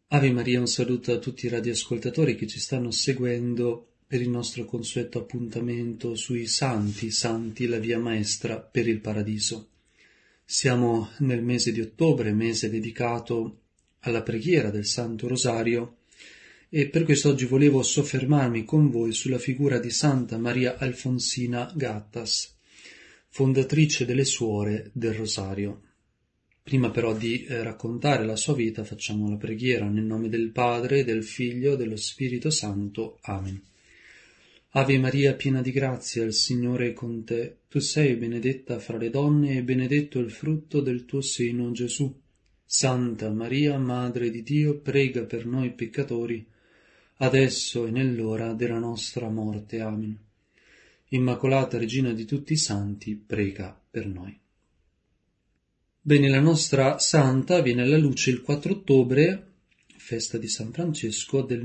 Ave Maria, un saluto a tutti i radioascoltatori che ci stanno seguendo per il nostro consueto appuntamento sui santi, la via maestra per il paradiso. Siamo nel mese di ottobre, mese dedicato alla preghiera del Santo Rosario, e per questo oggi volevo soffermarmi con voi sulla figura di Santa Maria Alfonsina Gattas, fondatrice delle Suore del Rosario. Prima però di raccontare la sua vita facciamo la preghiera nel nome del Padre, del Figlio e dello Spirito Santo. Amen. Ave Maria, piena di grazia, il Signore è con te. Tu sei benedetta fra le donne e benedetto il frutto del tuo seno, Gesù. Santa Maria, Madre di Dio, prega per noi peccatori, adesso e nell'ora della nostra morte. Amen. Immacolata Regina di tutti i santi, prega per noi. Bene, la nostra santa viene alla luce il 4 ottobre, festa di San Francesco, del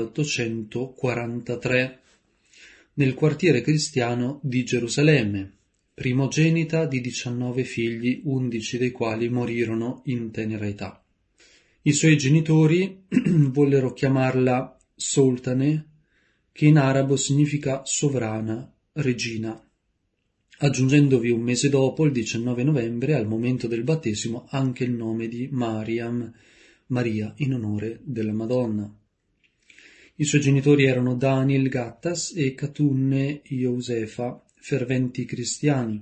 1843, nel quartiere cristiano di Gerusalemme, primogenita di 19 figli, 11 dei quali morirono in tenera età. I suoi genitori vollero chiamarla Sultane, che in arabo significa sovrana, regina, aggiungendovi un mese dopo, il 19 novembre, al momento del battesimo, anche il nome di Mariam, Maria, in onore della Madonna. I suoi genitori erano Daniel Gattas e Katunne Josefa, ferventi cristiani.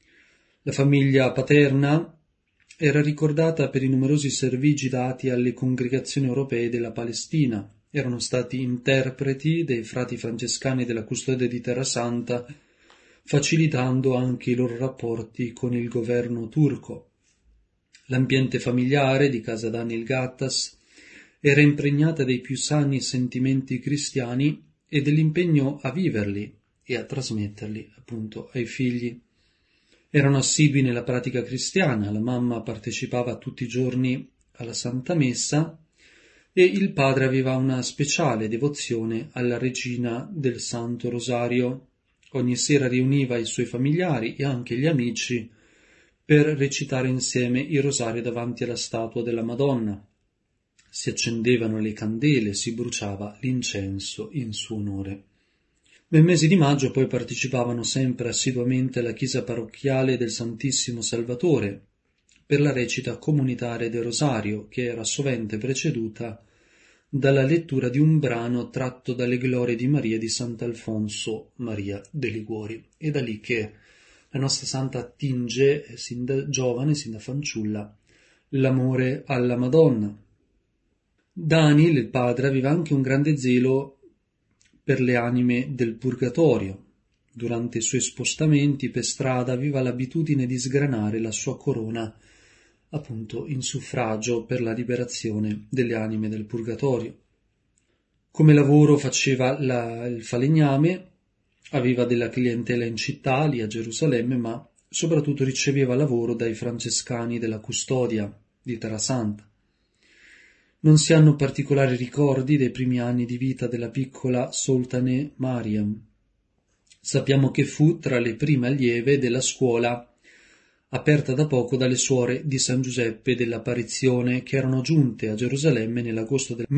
La famiglia paterna era ricordata per i numerosi servigi dati alle congregazioni europee della Palestina. Erano stati interpreti dei frati francescani della Custodia di Terrasanta, facilitando anche i loro rapporti con il governo turco. L'ambiente familiare di casa Daniel Gattas era impregnata dei più sani sentimenti cristiani e dell'impegno a viverli e a trasmetterli appunto ai figli. Erano assidui nella pratica cristiana, la mamma partecipava tutti i giorni alla Santa Messa e il padre aveva una speciale devozione alla Regina del Santo Rosario. Ogni sera riuniva i suoi familiari e anche gli amici per recitare insieme il rosario davanti alla statua della Madonna. Si accendevano le candele, si bruciava l'incenso in suo onore. Nel mese di maggio poi partecipavano sempre assiduamente alla chiesa parrocchiale del Santissimo Salvatore per la recita comunitaria del rosario, che era sovente preceduta dalla lettura di un brano tratto dalle glorie di Maria di Sant'Alfonso Maria de' Liguori. È da lì che la nostra santa attinge, sin da giovane, sin da fanciulla, l'amore alla Madonna. Daniel, il padre, aveva anche un grande zelo per le anime del purgatorio. Durante i suoi spostamenti per strada aveva l'abitudine di sgranare la sua corona appunto in suffragio per la liberazione delle anime del purgatorio. Come lavoro faceva il falegname, aveva della clientela in città, lì a Gerusalemme, ma soprattutto riceveva lavoro dai francescani della Custodia di Terrasanta. Non si hanno particolari ricordi dei primi anni di vita della piccola Sultane Mariam. Sappiamo che fu tra le prime allieve della scuola aperta da poco dalle suore di San Giuseppe dell'Apparizione, che erano giunte a Gerusalemme nell'agosto del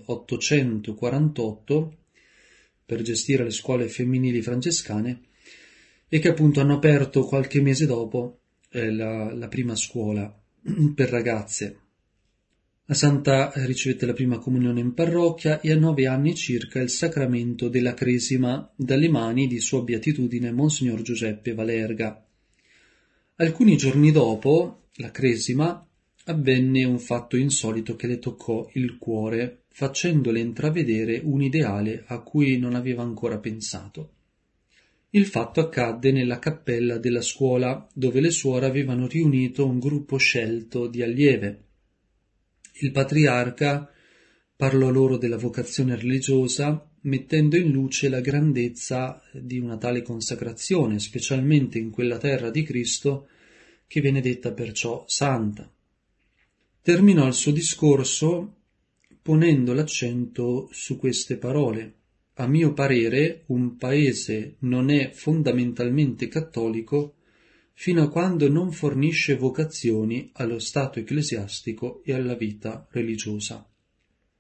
1848 per gestire le scuole femminili francescane e che appunto hanno aperto qualche mese dopo la prima scuola per ragazze. La santa ricevette la prima comunione in parrocchia e a 9 anni circa il sacramento della cresima dalle mani di Sua Beatitudine Monsignor Giuseppe Valerga. Alcuni giorni dopo la cresima avvenne un fatto insolito che le toccò il cuore, facendole intravedere un ideale a cui non aveva ancora pensato. Il fatto accadde nella cappella della scuola, dove le suore avevano riunito un gruppo scelto di allieve. Il patriarca parlò loro della vocazione religiosa, mettendo in luce la grandezza di una tale consacrazione, specialmente in quella terra di Cristo che viene detta perciò santa. Terminò il suo discorso ponendo l'accento su queste parole: a mio parere un paese non è fondamentalmente cattolico fino a quando non fornisce vocazioni allo stato ecclesiastico e alla vita religiosa.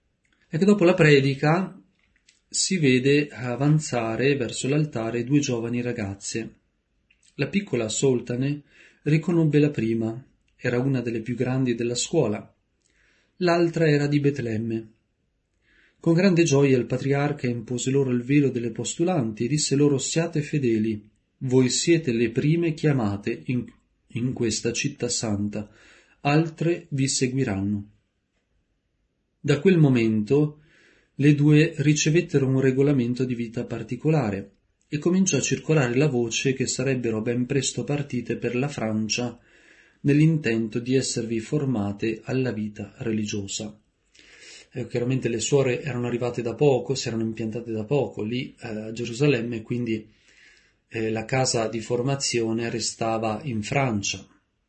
Ecco, dopo la predica si vede avanzare verso l'altare due giovani ragazze. La piccola Soltane riconobbe la prima, era una delle più grandi della scuola. L'altra era di Betlemme. Con grande gioia il patriarca impose loro il velo delle postulanti e disse loro: siate fedeli, voi siete le prime chiamate in questa città santa, altre vi seguiranno. Da quel momento le due ricevettero un regolamento di vita particolare e cominciò a circolare la voce che sarebbero ben presto partite per la Francia nell'intento di esservi formate alla vita religiosa. Chiaramente le suore erano arrivate da poco, si erano impiantate da poco lì a Gerusalemme, quindi la casa di formazione restava in Francia.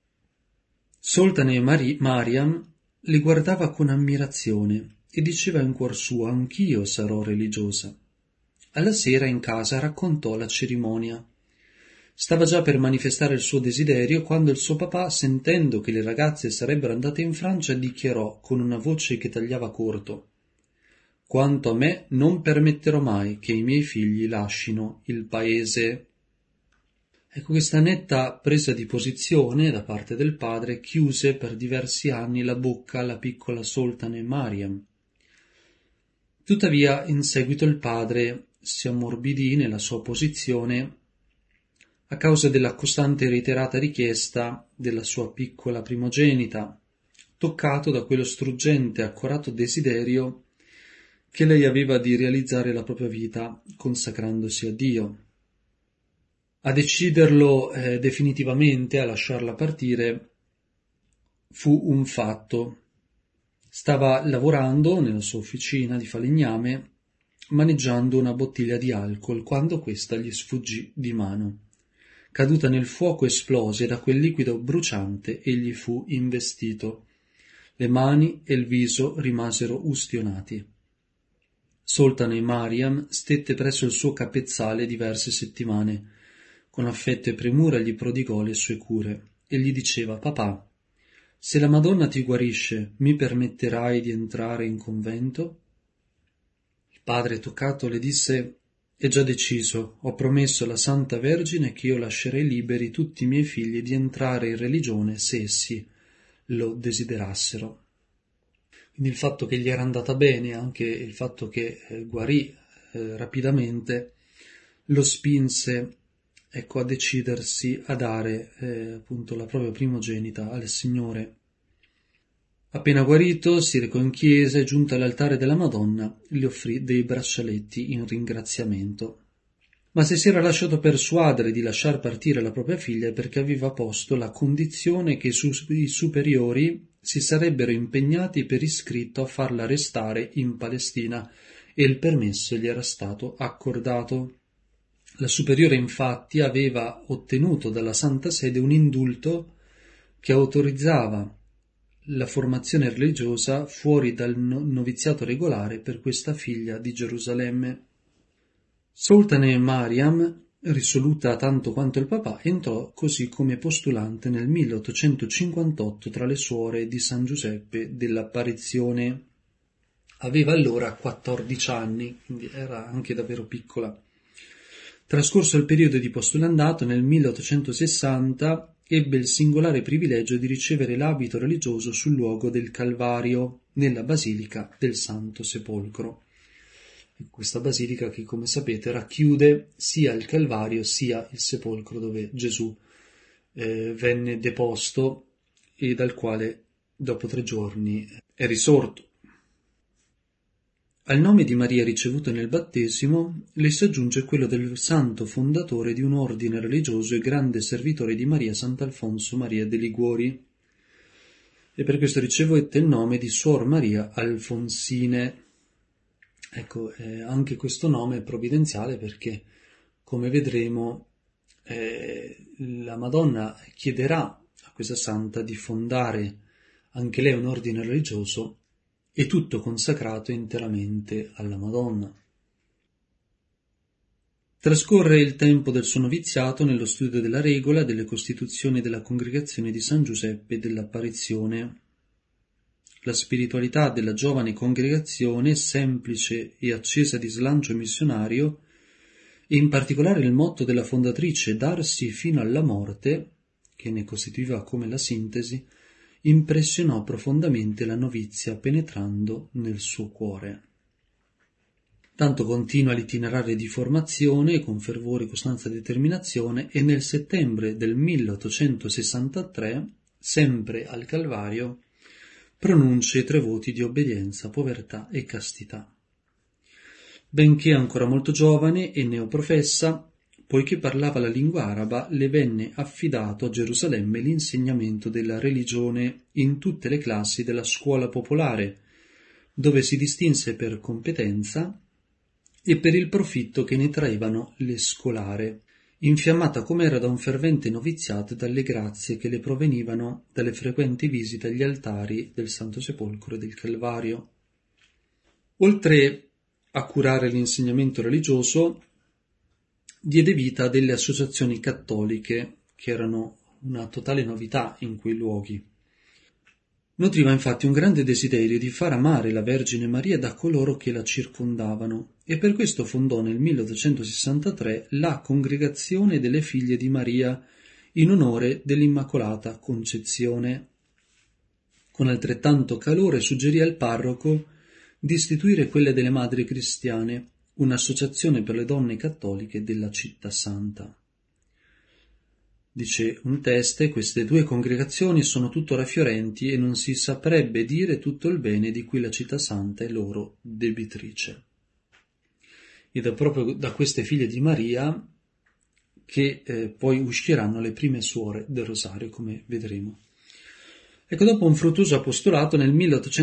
Soltane e Mariam le guardava con ammirazione e diceva in cuor suo: anch'io sarò religiosa. Alla sera in casa raccontò la cerimonia. Stava già per manifestare il suo desiderio quando il suo papà, sentendo che le ragazze sarebbero andate in Francia, dichiarò con una voce che tagliava corto: quanto a me non permetterò mai che i miei figli lascino il paese. Ecco, questa netta presa di posizione da parte del padre chiuse per diversi anni la bocca alla piccola Soltane Mariam. Tuttavia, in seguito il padre si ammorbidì nella sua posizione a causa della costante e reiterata richiesta della sua piccola primogenita, toccato da quello struggente e accorato desiderio che lei aveva di realizzare la propria vita consacrandosi a Dio. A deciderlo definitivamente, a lasciarla partire, fu un fatto. Stava lavorando nella sua officina di falegname, maneggiando una bottiglia di alcol, quando questa gli sfuggì di mano. Caduta nel fuoco esplose e da quel liquido bruciante egli fu investito. Le mani e il viso rimasero ustionati. Soltane Mariam stette presso il suo capezzale diverse settimane. Con affetto e premura gli prodigò le sue cure e gli diceva: papà, se la Madonna ti guarisce, mi permetterai di entrare in convento? Il padre, toccato, le disse: è già deciso, ho promesso alla Santa Vergine che io lascerei liberi tutti i miei figli di entrare in religione se essi lo desiderassero. Quindi il fatto che gli era andata bene, anche il fatto che guarì rapidamente, lo spinse a decidersi a dare appunto la propria primogenita al Signore. Appena guarito, si recò in chiesa e, giunto all'altare della Madonna, gli offrì dei braccialetti in ringraziamento. Ma se si era lasciato persuadere di lasciar partire la propria figlia perché aveva posto la condizione che i superiori si sarebbero impegnati per iscritto a farla restare in Palestina e il permesso gli era stato accordato. La superiore infatti aveva ottenuto dalla Santa Sede un indulto che autorizzava la formazione religiosa fuori dal noviziato regolare per questa figlia di Gerusalemme. Soltane Mariam, risoluta tanto quanto il papà, entrò così come postulante nel 1858 tra le suore di San Giuseppe dell'Apparizione. Aveva allora 14 anni, quindi era anche davvero piccola. Trascorso il periodo di postulandato, nel 1860 ebbe il singolare privilegio di ricevere l'abito religioso sul luogo del Calvario, nella Basilica del Santo Sepolcro. Questa basilica che, come sapete, racchiude sia il Calvario sia il sepolcro dove Gesù venne deposto e dal quale dopo 3 giorni è risorto. Al nome di Maria ricevuto nel battesimo le si aggiunge quello del santo fondatore di un ordine religioso e grande servitore di Maria, Sant'Alfonso Maria de' Liguori, e per questo ricevette il nome di Suor Maria Alfonsine. Ecco, anche questo nome è provvidenziale perché, come vedremo, la Madonna chiederà a questa santa di fondare anche lei un ordine religioso e tutto consacrato interamente alla Madonna. Trascorre il tempo del suo noviziato nello studio della regola, delle costituzioni della congregazione di San Giuseppe dell'Apparizione. la spiritualità della giovane congregazione, semplice e accesa di slancio missionario, e in particolare il motto della fondatrice «Darsi fino alla morte», che ne costituiva come la sintesi, impressionò profondamente la novizia penetrando nel suo cuore. Tanto continua l'itinerario di formazione con fervore, costanza e determinazione, e nel settembre del 1863, sempre al Calvario, pronuncia i 3 voti di obbedienza, povertà e castità. Benché ancora molto giovane e neoprofessa, poiché parlava la lingua araba, le venne affidato a Gerusalemme l'insegnamento della religione in tutte le classi della scuola popolare, dove si distinse per competenza e per il profitto che ne traevano le scolare, infiammata com'era da un fervente noviziato e dalle grazie che le provenivano dalle frequenti visite agli altari del Santo Sepolcro e del Calvario. Oltre a curare l'insegnamento religioso, diede vita a delle associazioni cattoliche che erano una totale novità in quei luoghi. Nutriva infatti un grande desiderio di far amare la Vergine Maria da coloro che la circondavano, e per questo fondò nel 1863 la Congregazione delle Figlie di Maria in onore dell'Immacolata Concezione. Con altrettanto calore suggerì al parroco di istituire quelle delle Madri Cristiane, un'associazione per le donne cattoliche della Città Santa. Dice un teste: queste 2 congregazioni sono tuttora fiorenti e non si saprebbe dire tutto il bene di cui la Città Santa è loro debitrice. Ed è proprio da queste figlie di Maria che poi usciranno le prime suore del Rosario, come vedremo. Ecco, dopo un fruttuoso apostolato, nel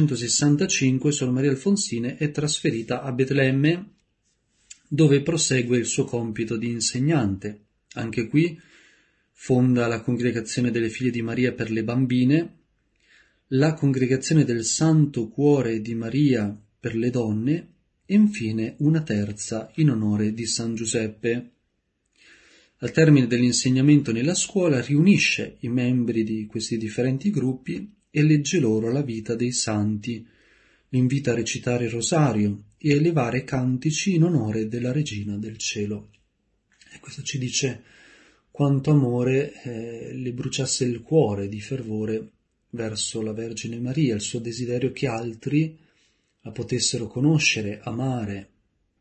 1865 Suor Maria Alfonsine è trasferita a Betlemme, dove prosegue il suo compito di insegnante. Anche qui fonda la Congregazione delle Figlie di Maria per le bambine, la Congregazione del Santo Cuore di Maria per le donne e infine una terza in onore di San Giuseppe. Al termine dell'insegnamento nella scuola riunisce i membri di questi differenti gruppi e legge loro la vita dei santi, li invita a recitare il rosario e a elevare cantici in onore della Regina del Cielo. E questo ci dice quanto amore le bruciasse il cuore di fervore verso la Vergine Maria, il suo desiderio che altri la potessero conoscere, amare.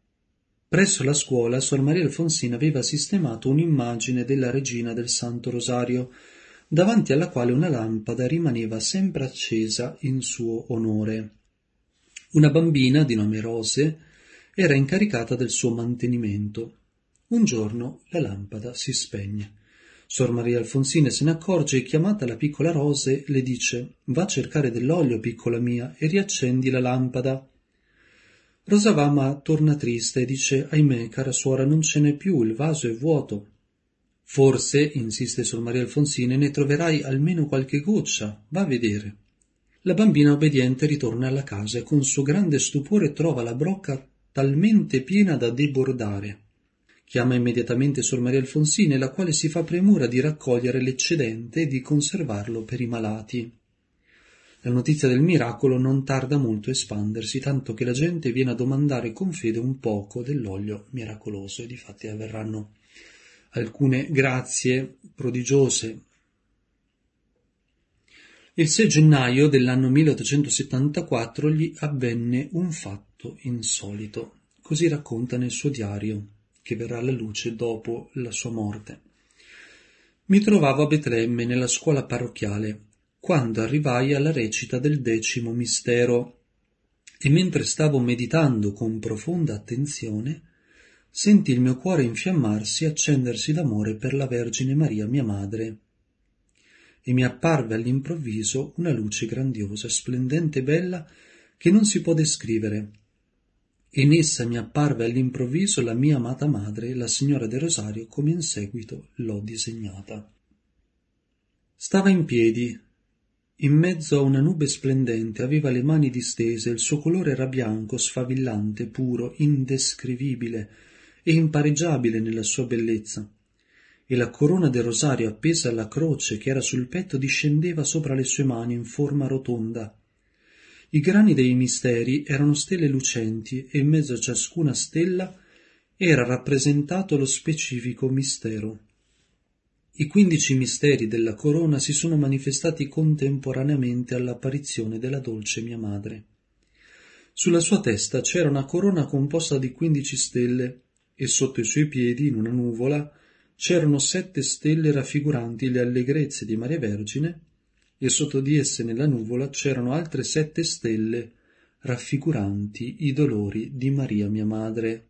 Presso la scuola Suor Maria Alfonsina aveva sistemato un'immagine della Regina del Santo Rosario, davanti alla quale una lampada rimaneva sempre accesa in suo onore. Una bambina di nome Rose era incaricata del suo mantenimento. Un giorno la lampada si spegne. Suor Maria Alfonsina se ne accorge e, chiamata la piccola Rose, le dice: «Va a cercare dell'olio, piccola mia, e riaccendi la lampada». Rosa va, ma torna triste e dice: «Ahimè, cara suora, non ce n'è più, il vaso è vuoto». «Forse», insiste Suor Maria Alfonsina, «ne troverai almeno qualche goccia, va a vedere». La bambina obbediente ritorna alla casa e con suo grande stupore trova la brocca talmente piena da debordare. Chiama immediatamente Suor Maria Alfonsina, la quale si fa premura di raccogliere l'eccedente e di conservarlo per i malati. La notizia del miracolo non tarda molto a espandersi, tanto che la gente viene a domandare con fede un poco dell'olio miracoloso, e difatti avverranno alcune grazie prodigiose. Il 6 gennaio dell'anno 1874 gli avvenne un fatto insolito. Così racconta nel suo diario, che verrà alla luce dopo la sua morte. «Mi trovavo a Betlemme nella scuola parrocchiale, quando arrivai alla recita del 10° mistero, e mentre stavo meditando con profonda attenzione, sentì il mio cuore infiammarsi e accendersi d'amore per la Vergine Maria, mia madre, e mi apparve all'improvviso una luce grandiosa, splendente e bella, che non si può descrivere. E in essa mi apparve all'improvviso la mia amata madre, la Signora del Rosario, come in seguito l'ho disegnata. Stava in piedi, in mezzo a una nube splendente, aveva le mani distese, il suo colore era bianco, sfavillante, puro, indescrivibile e impareggiabile nella sua bellezza, e la corona del rosario appesa alla croce che era sul petto discendeva sopra le sue mani in forma rotonda, I grani dei misteri erano stelle lucenti e in mezzo a ciascuna stella era rappresentato lo specifico mistero. I 15 misteri della corona si sono manifestati contemporaneamente all'apparizione della dolce mia madre. Sulla sua testa c'era una corona composta di 15 stelle e sotto i suoi piedi, in una nuvola, c'erano 7 stelle raffiguranti le allegrezze di Maria Vergine e sotto di esse nella nuvola c'erano altre 7 stelle raffiguranti i dolori di Maria mia madre.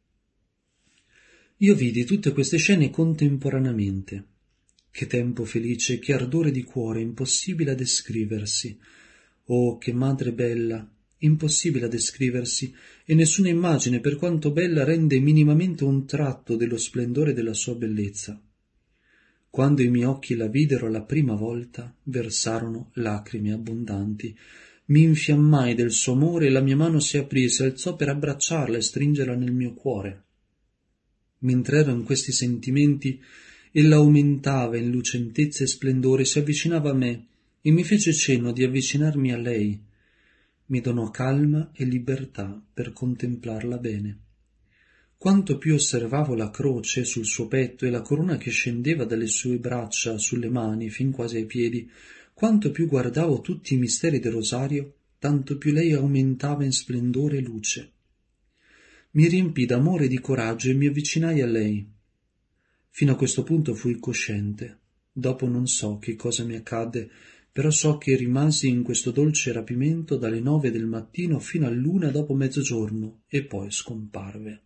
Io vidi tutte queste scene contemporaneamente. Che tempo felice, che ardore di cuore, impossibile a descriversi. Oh, che madre bella, impossibile a descriversi, e nessuna immagine, per quanto bella, rende minimamente un tratto dello splendore della sua bellezza. Quando i miei occhi la videro la prima volta, versarono lacrime abbondanti. Mi infiammai del suo amore e la mia mano si aprì e si alzò per abbracciarla e stringerla nel mio cuore. Mentre ero in questi sentimenti, ella aumentava in lucentezza e splendore, si avvicinava a me e mi fece cenno di avvicinarmi a lei. Mi donò calma e libertà per contemplarla bene. Quanto più osservavo la croce sul suo petto e la corona che scendeva dalle sue braccia sulle mani fin quasi ai piedi, quanto più guardavo tutti i misteri del rosario, tanto più lei aumentava in splendore e luce. Mi riempì d'amore e di coraggio e mi avvicinai a lei. Fino a questo punto fui cosciente. Dopo non so che cosa mi accadde, però so che rimasi in questo dolce rapimento dalle 9 del mattino fino all'1 dopo mezzogiorno e poi scomparve.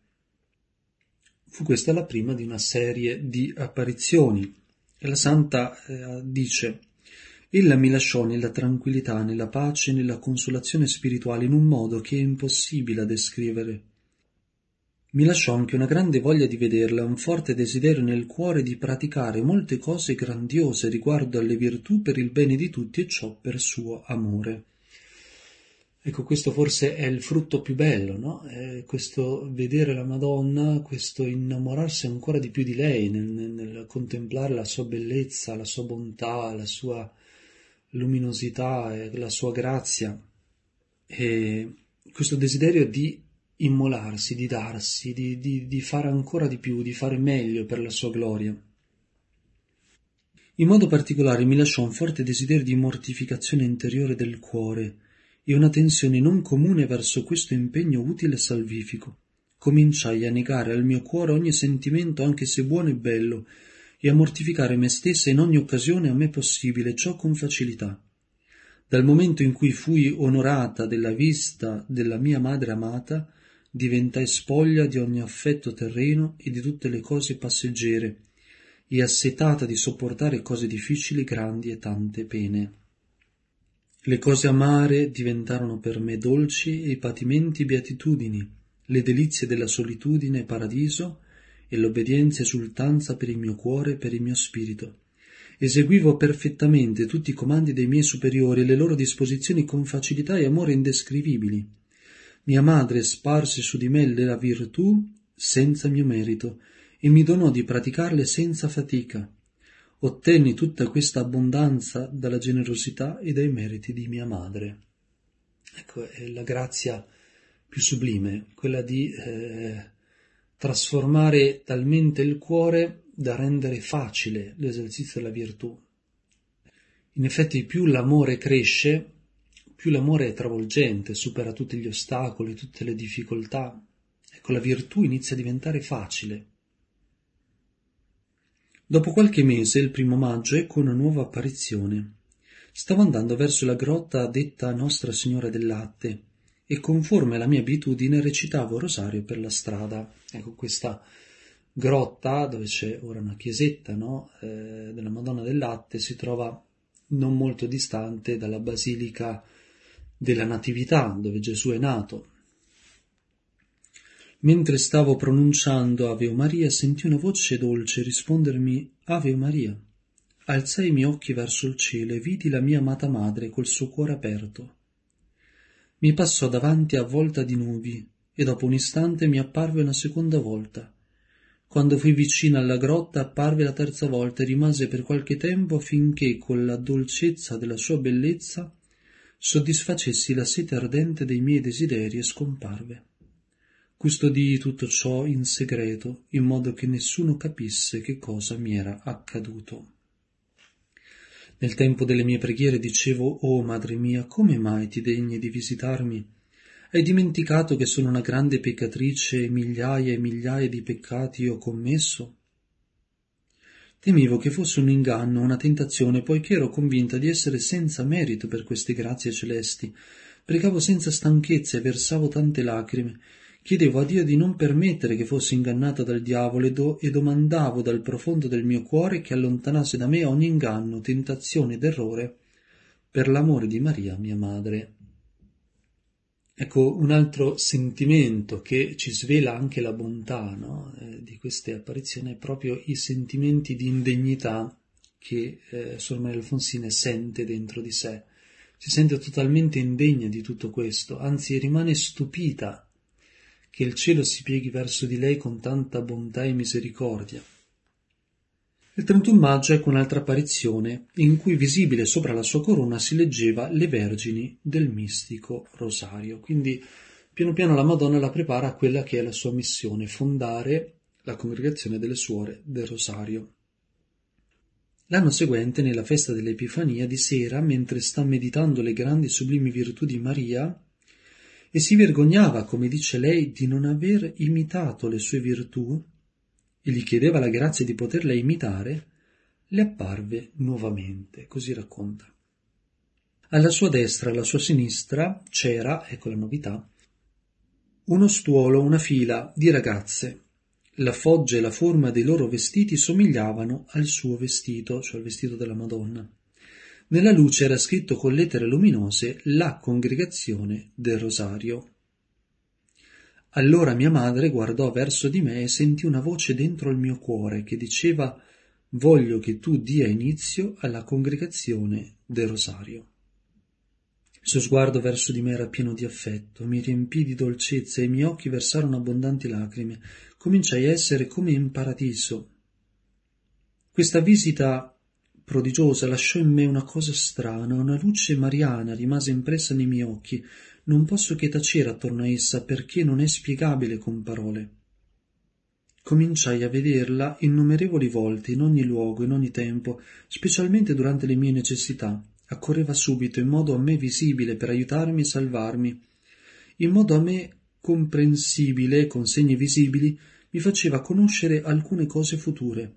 Fu questa la prima di una serie di apparizioni. E la santa dice: «Ella mi lasciò nella tranquillità, nella pace, nella consolazione spirituale in un modo che è impossibile a descrivere. Mi lasciò anche una grande voglia di vederla, un forte desiderio nel cuore di praticare molte cose grandiose riguardo alle virtù per il bene di tutti e ciò per suo amore». Ecco, questo forse è il frutto più bello, no? Questo vedere la Madonna, questo innamorarsi ancora di più di lei, nel contemplare la sua bellezza, la sua bontà, la sua luminosità, la sua grazia, e questo desiderio di immolarsi, di darsi, di fare ancora di più, di fare meglio per la sua gloria. In modo particolare mi lasciò un forte desiderio di mortificazione interiore del cuore e una tensione non comune verso questo impegno utile e salvifico. Cominciai a negare al mio cuore ogni sentimento, anche se buono e bello, e a mortificare me stessa in ogni occasione a me possibile, ciò con facilità. Dal momento in cui fui onorata della vista della mia madre amata, diventai spoglia di ogni affetto terreno e di tutte le cose passeggere, e assetata di sopportare cose difficili, grandi e tante pene. Le cose amare diventarono per me dolci e i patimenti beatitudini, le delizie della solitudine paradiso e l'obbedienza esultanza per il mio cuore e per il mio spirito. Eseguivo perfettamente tutti i comandi dei miei superiori e le loro disposizioni con facilità e amore indescrivibili. Mia madre sparse su di me la virtù senza mio merito e mi donò di praticarle senza fatica. Ottenni tutta questa abbondanza dalla generosità e dai meriti di mia madre. Ecco, è la grazia più sublime, quella di trasformare talmente il cuore da rendere facile l'esercizio della virtù. In effetti, più l'amore cresce, più l'amore è travolgente, supera tutti gli ostacoli, tutte le difficoltà. Ecco, la virtù inizia a diventare facile. Dopo qualche mese, il 1° maggio, ecco una nuova apparizione. Stavo andando verso la grotta detta Nostra Signora del Latte e, conforme alla mia abitudine, recitavo il rosario per la strada. Ecco, questa grotta, dove c'è ora una chiesetta, no, della Madonna del Latte, si trova non molto distante dalla Basilica della Natività, dove Gesù è nato. Mentre stavo pronunciando Ave Maria, sentì una voce dolce rispondermi Ave Maria. Alzai i miei occhi verso il cielo e vidi la mia amata madre col suo cuore aperto. Mi passò davanti avvolta di nubi e dopo un istante mi apparve una seconda volta. Quando fui vicina alla grotta apparve la terza volta e rimase per qualche tempo finché con la dolcezza della sua bellezza soddisfacessi la sete ardente dei miei desideri e scomparve. Custodii tutto ciò in segreto, in modo che nessuno capisse che cosa mi era accaduto. Nel tempo delle mie preghiere dicevo: «Oh, madre mia, come mai ti degni di visitarmi? Hai dimenticato che sono una grande peccatrice e migliaia di peccati ho commesso?» Temevo che fosse un inganno, una tentazione, poiché ero convinta di essere senza merito per queste grazie celesti. Pregavo senza stanchezza e versavo tante lacrime. Chiedevo a Dio di non permettere che fossi ingannata dal diavolo e domandavo dal profondo del mio cuore che allontanasse da me ogni inganno, tentazione ed errore per l'amore di Maria, mia madre. Ecco, un altro sentimento che ci svela anche la bontà, no? Di queste apparizioni è proprio i sentimenti di indegnità che Sor Maria Alfonsina sente dentro di sé. Si sente totalmente indegna di tutto questo, anzi rimane stupita che il cielo si pieghi verso di lei con tanta bontà e misericordia. Il 31 maggio ecco un'altra apparizione in cui visibile sopra la sua corona si leggeva le Vergini del mistico Rosario. Quindi piano piano la Madonna la prepara a quella che è la sua missione, fondare la congregazione delle Suore del Rosario. L'anno seguente, nella festa dell'Epifania, di sera, mentre sta meditando le grandi e sublimi virtù di Maria, e si vergognava, come dice lei, di non aver imitato le sue virtù, e gli chiedeva la grazia di poterla imitare, le apparve nuovamente, così racconta. Alla sua destra e alla sua sinistra c'era, ecco la novità, uno stuolo, una fila di ragazze. La foggia e la forma dei loro vestiti somigliavano al suo vestito, cioè al vestito della Madonna. Nella luce era scritto con lettere luminose la congregazione del Rosario. Allora mia madre guardò verso di me e sentì una voce dentro il mio cuore che diceva: «Voglio che tu dia inizio alla congregazione del Rosario». Il suo sguardo verso di me era pieno di affetto, mi riempì di dolcezza e i miei occhi versarono abbondanti lacrime. Cominciai a essere come in paradiso. Questa visita prodigiosa lasciò in me una cosa strana, una luce mariana rimase impressa nei miei occhi. Non posso che tacere attorno a essa perché non è spiegabile con parole. Cominciai a vederla innumerevoli volte, in ogni luogo, in ogni tempo, specialmente durante le mie necessità. Accorreva subito, in modo a me visibile, per aiutarmi e salvarmi. In modo a me comprensibile, con segni visibili, mi faceva conoscere alcune cose future.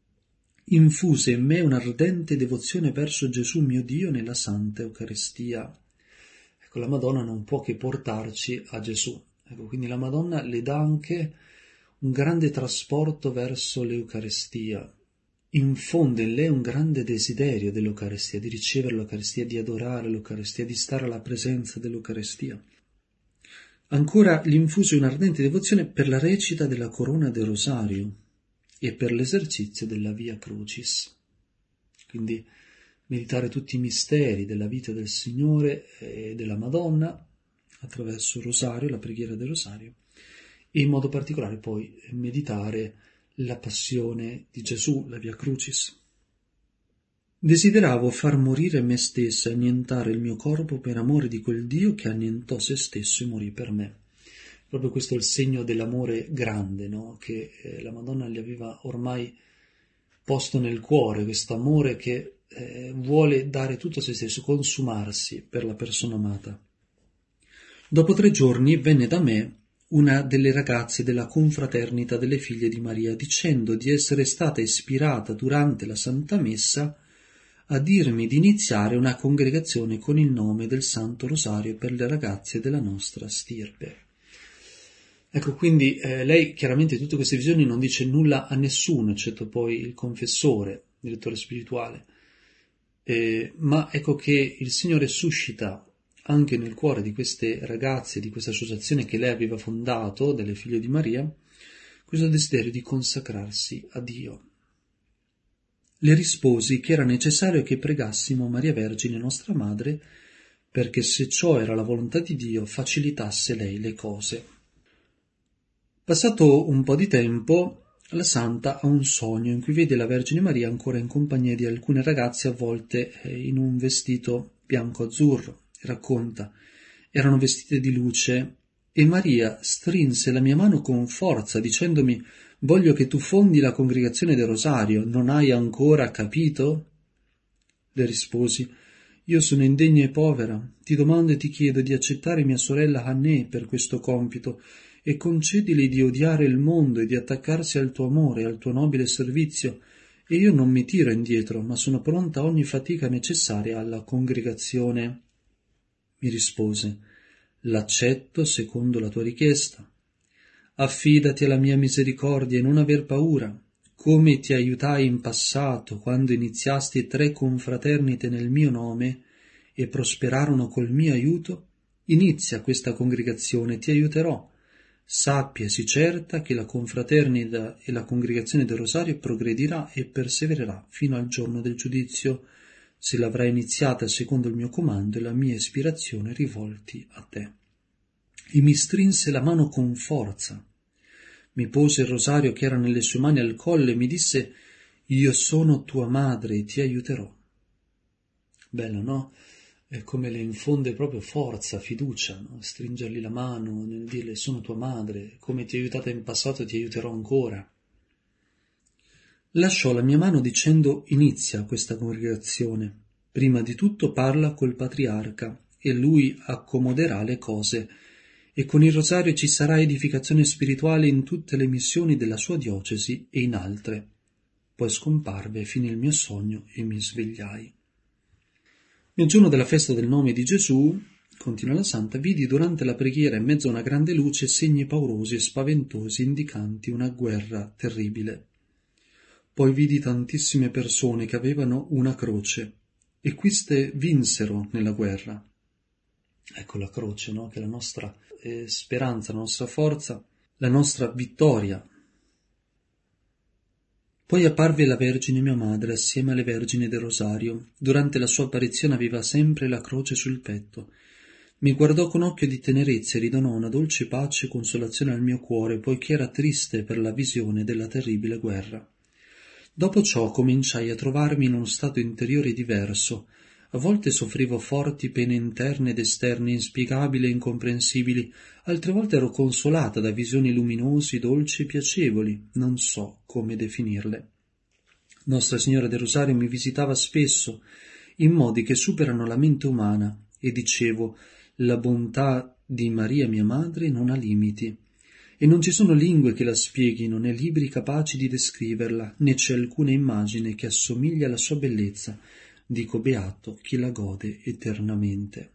Infuse in me un'ardente devozione verso Gesù mio Dio nella Santa Eucaristia. Ecco, la Madonna non può che portarci a Gesù. Ecco, quindi la Madonna le dà anche un grande trasporto verso l'Eucaristia. Infonde in lei un grande desiderio dell'Eucaristia, di ricevere l'Eucaristia, di adorare l'Eucaristia, di stare alla presenza dell'Eucaristia. Ancora gli infuse un'ardente devozione per la recita della corona del Rosario e per l'esercizio della Via Crucis. Quindi meditare tutti i misteri della vita del Signore e della Madonna attraverso il Rosario, la preghiera del Rosario, e in modo particolare poi meditare la passione di Gesù, la Via Crucis. Desideravo far morire me stessa e annientare il mio corpo per amore di quel Dio che annientò se stesso e morì per me. Proprio questo è il segno dell'amore grande, no? Che la Madonna gli aveva ormai posto nel cuore, questo amore che vuole dare tutto a se stesso, consumarsi per la persona amata. Dopo 3 giorni venne da me una delle ragazze della confraternita delle figlie di Maria, dicendo di essere stata ispirata durante la Santa Messa a dirmi di iniziare una congregazione con il nome del Santo Rosario per le ragazze della nostra stirpe. Ecco, quindi lei chiaramente tutte queste visioni non dice nulla a nessuno, eccetto poi il confessore, il direttore spirituale, ma ecco che il Signore suscita anche nel cuore di queste ragazze, di questa associazione che lei aveva fondato, delle figlie di Maria, questo desiderio di consacrarsi a Dio. Le risposi che era necessario che pregassimo Maria Vergine, nostra Madre, perché se ciò era la volontà di Dio, facilitasse lei le cose. Passato un po' di tempo, la Santa ha un sogno in cui vede la Vergine Maria ancora in compagnia di alcune ragazze avvolte in un vestito bianco-azzurro, racconta, erano vestite di luce e Maria strinse la mia mano con forza dicendomi: «Voglio che tu fondi la congregazione del Rosario, non hai ancora capito?» Le risposi: «Io sono indegna e povera, ti domando e ti chiedo di accettare mia sorella Hannè per questo compito e concedili di odiare il mondo e di attaccarsi al tuo amore e al tuo nobile servizio, e io non mi tiro indietro, ma sono pronta a ogni fatica necessaria alla congregazione». Mi rispose: «L'accetto secondo la tua richiesta. Affidati alla mia misericordia e non aver paura. Come ti aiutai in passato quando iniziasti 3 confraternite nel mio nome e prosperarono col mio aiuto, inizia questa congregazione, ti aiuterò. Sappia e sii certa che la confraternita e la congregazione del Rosario progredirà e persevererà fino al giorno del giudizio, se l'avrai iniziata secondo il mio comando e la mia ispirazione rivolti a te». E mi strinse la mano con forza. Mi pose il rosario che era nelle sue mani al collo e mi disse: «Io sono tua madre e ti aiuterò». Bello, no? È come le infonde proprio forza, fiducia, no? Stringergli la mano nel dirle: «Sono tua madre, come ti ho aiutata in passato ti aiuterò ancora». Lasciò la mia mano dicendo: «Inizia questa congregazione. Prima di tutto parla col patriarca e lui accomoderà le cose, e con il rosario ci sarà edificazione spirituale in tutte le missioni della sua diocesi e in altre». Poi scomparve, finì il mio sogno e mi svegliai. Nel giorno della festa del nome di Gesù, continua la santa, vidi durante la preghiera in mezzo a una grande luce segni paurosi e spaventosi indicanti una guerra terribile. Poi vidi tantissime persone che avevano una croce e queste vinsero nella guerra. Ecco la croce, no? Che è la nostra speranza, la nostra forza, la nostra vittoria. Poi apparve la Vergine mia madre assieme alle Vergini del Rosario. Durante la sua apparizione aveva sempre la croce sul petto. Mi guardò con occhio di tenerezza e ridonò una dolce pace e consolazione al mio cuore, poiché era triste per la visione della terribile guerra. Dopo ciò cominciai a trovarmi in uno stato interiore diverso. A volte soffrivo forti pene interne ed esterne inspiegabili e incomprensibili, altre volte ero consolata da visioni luminosi, dolci e piacevoli, non so come definirle. Nostra Signora del Rosario mi visitava spesso, in modi che superano la mente umana, e dicevo: «La bontà di Maria mia madre non ha limiti». E non ci sono lingue che la spieghino, né libri capaci di descriverla, né c'è alcuna immagine che assomiglia alla sua bellezza. Dico: beato chi la gode eternamente.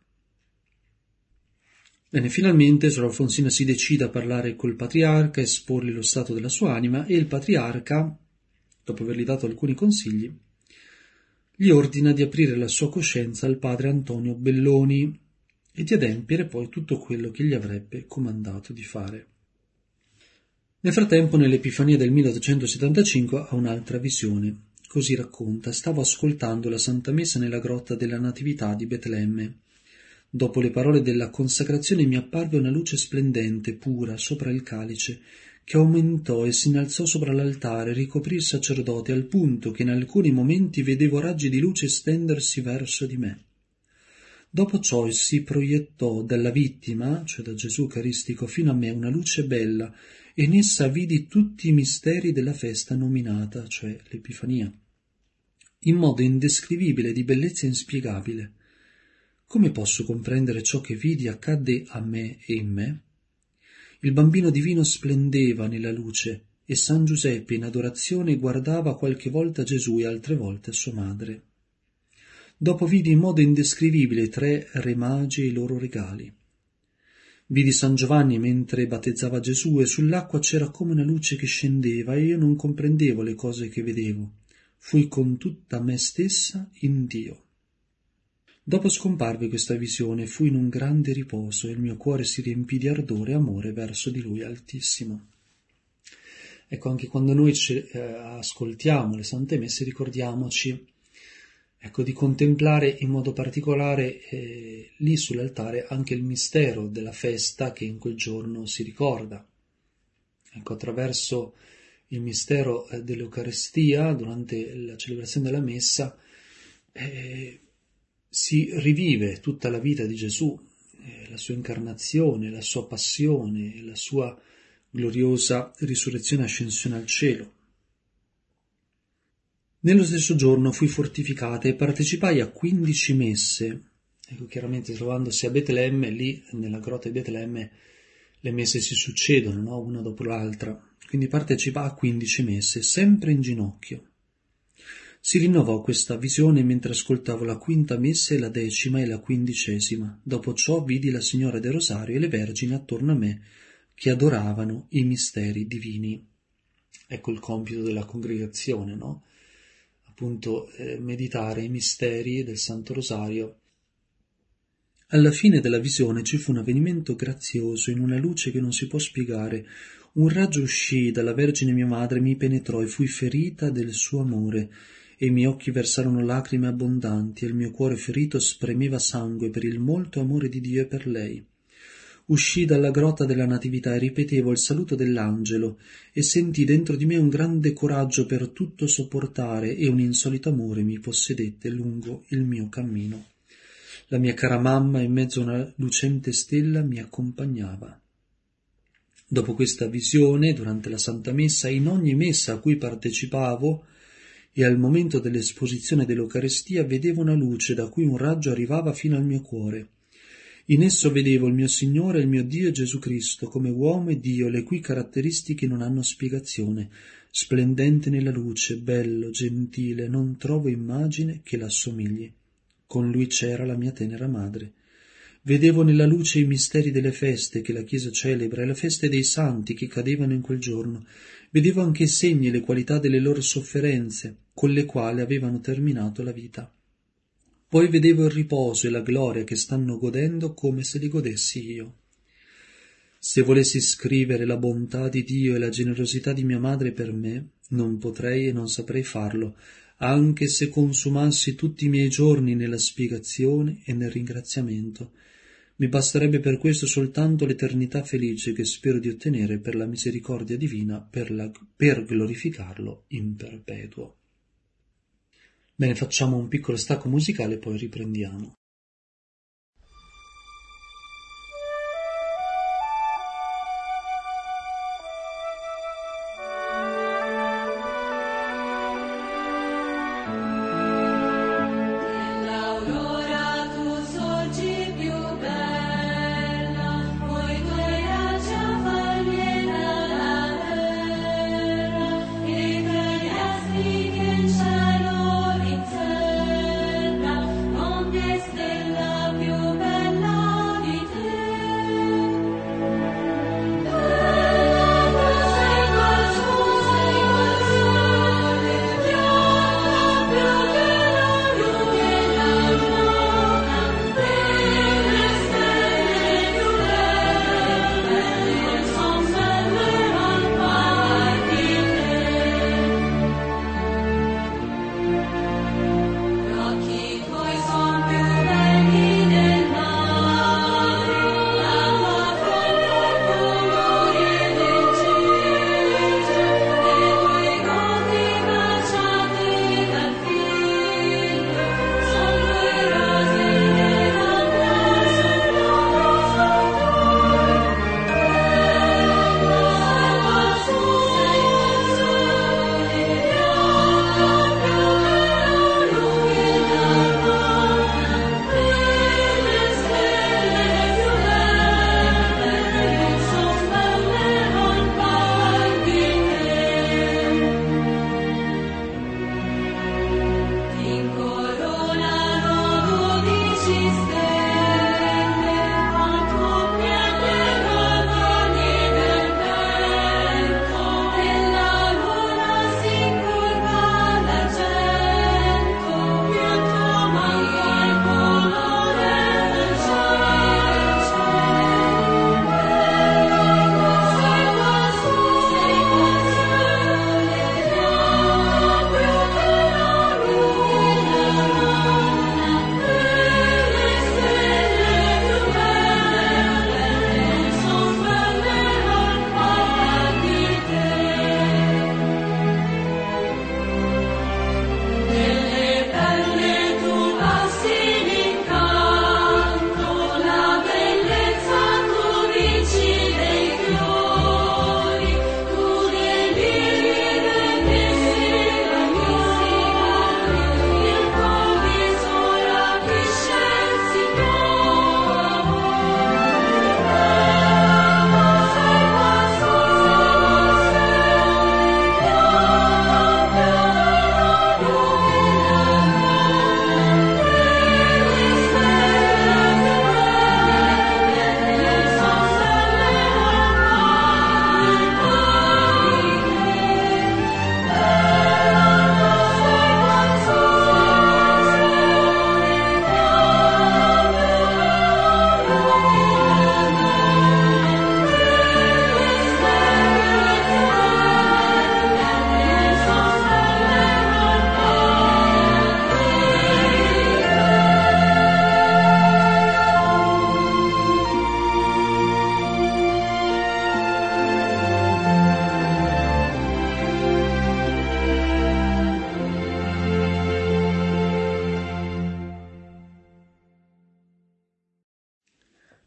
Bene, finalmente Sor Alfonsina si decide a parlare col patriarca, a esporgli lo stato della sua anima, e il patriarca, dopo avergli dato alcuni consigli, gli ordina di aprire la sua coscienza al padre Antonio Belloni e di adempiere poi tutto quello che gli avrebbe comandato di fare. Nel frattempo, nell'Epifania del 1875, ha un'altra visione. Così racconta: «Stavo ascoltando la Santa Messa nella grotta della Natività di Betlemme. Dopo le parole della consacrazione mi apparve una luce splendente, pura, sopra il calice, che aumentò e si innalzò sopra l'altare, ricoprì il sacerdote, al punto che in alcuni momenti vedevo raggi di luce stendersi verso di me. Dopo ciò si proiettò dalla vittima, cioè da Gesù Eucaristico, fino a me una luce bella, e in essa vidi tutti i misteri della festa nominata, cioè l'Epifania, in modo indescrivibile, di bellezza inspiegabile. Come posso comprendere ciò che vidi accadde a me e in me? Il bambino divino splendeva nella luce e San Giuseppe in adorazione guardava qualche volta Gesù e altre volte sua madre. Dopo vidi in modo indescrivibile 3 re magi e i loro regali. Vidi San Giovanni mentre battezzava Gesù e sull'acqua c'era come una luce che scendeva e io non comprendevo le cose che vedevo. Fui con tutta me stessa in Dio. Dopo scomparve questa visione, fui in un grande riposo e il mio cuore si riempì di ardore e amore verso di Lui Altissimo». Ecco, anche quando noi ascoltiamo le Sante Messe, ricordiamoci, ecco, di contemplare in modo particolare lì sull'altare anche il mistero della festa che in quel giorno si ricorda. Ecco, attraverso il mistero dell'Eucaristia, durante la celebrazione della Messa, si rivive tutta la vita di Gesù, la sua incarnazione, la sua passione, la sua gloriosa risurrezione e ascensione al cielo. Nello stesso giorno fui fortificata e partecipai a 15 messe. Ecco, chiaramente trovandosi a Betlemme, lì nella grotta di Betlemme le messe si succedono, no? Una dopo l'altra. Quindi partecipai a 15 messe, sempre in ginocchio. Si rinnovò questa visione mentre ascoltavo la 5ª messa e la 10ª e la 15ª. Dopo ciò vidi la Signora del Rosario e le vergini attorno a me che adoravano i misteri divini. Ecco il compito della congregazione, no? Appunto meditare i misteri del Santo Rosario. Alla fine della visione ci fu un avvenimento grazioso in una luce che non si può spiegare. Un raggio uscì dalla Vergine mia madre, mi penetrò e fui ferita del suo amore, e i miei occhi versarono lacrime abbondanti, e il mio cuore ferito spremeva sangue per il molto amore di Dio e per lei. Uscii dalla grotta della Natività e ripetevo il saluto dell'angelo, e sentii dentro di me un grande coraggio per tutto sopportare, e un insolito amore mi possedette lungo il mio cammino. La mia cara mamma, in mezzo a una lucente stella, mi accompagnava. Dopo questa visione, durante la Santa Messa, in ogni messa a cui partecipavo e al momento dell'esposizione dell'Eucarestia, vedevo una luce da cui un raggio arrivava fino al mio cuore. In esso vedevo il mio Signore e il mio Dio Gesù Cristo come uomo e Dio, le cui caratteristiche non hanno spiegazione. Splendente nella luce, bello, gentile, non trovo immagine che l'assomigli. Con lui c'era la mia tenera madre. Vedevo nella luce i misteri delle feste che la Chiesa celebra e le feste dei santi che cadevano in quel giorno. Vedevo anche i segni e le qualità delle loro sofferenze, con le quali avevano terminato la vita. Poi vedevo il riposo e la gloria che stanno godendo come se li godessi io. Se volessi scrivere la bontà di Dio e la generosità di mia madre per me, non potrei e non saprei farlo, anche se consumassi tutti i miei giorni nella spiegazione e nel ringraziamento. Mi basterebbe per questo soltanto l'eternità felice che spero di ottenere per la misericordia divina, per glorificarlo in perpetuo. Bene, facciamo un piccolo stacco musicale e poi riprendiamo. Este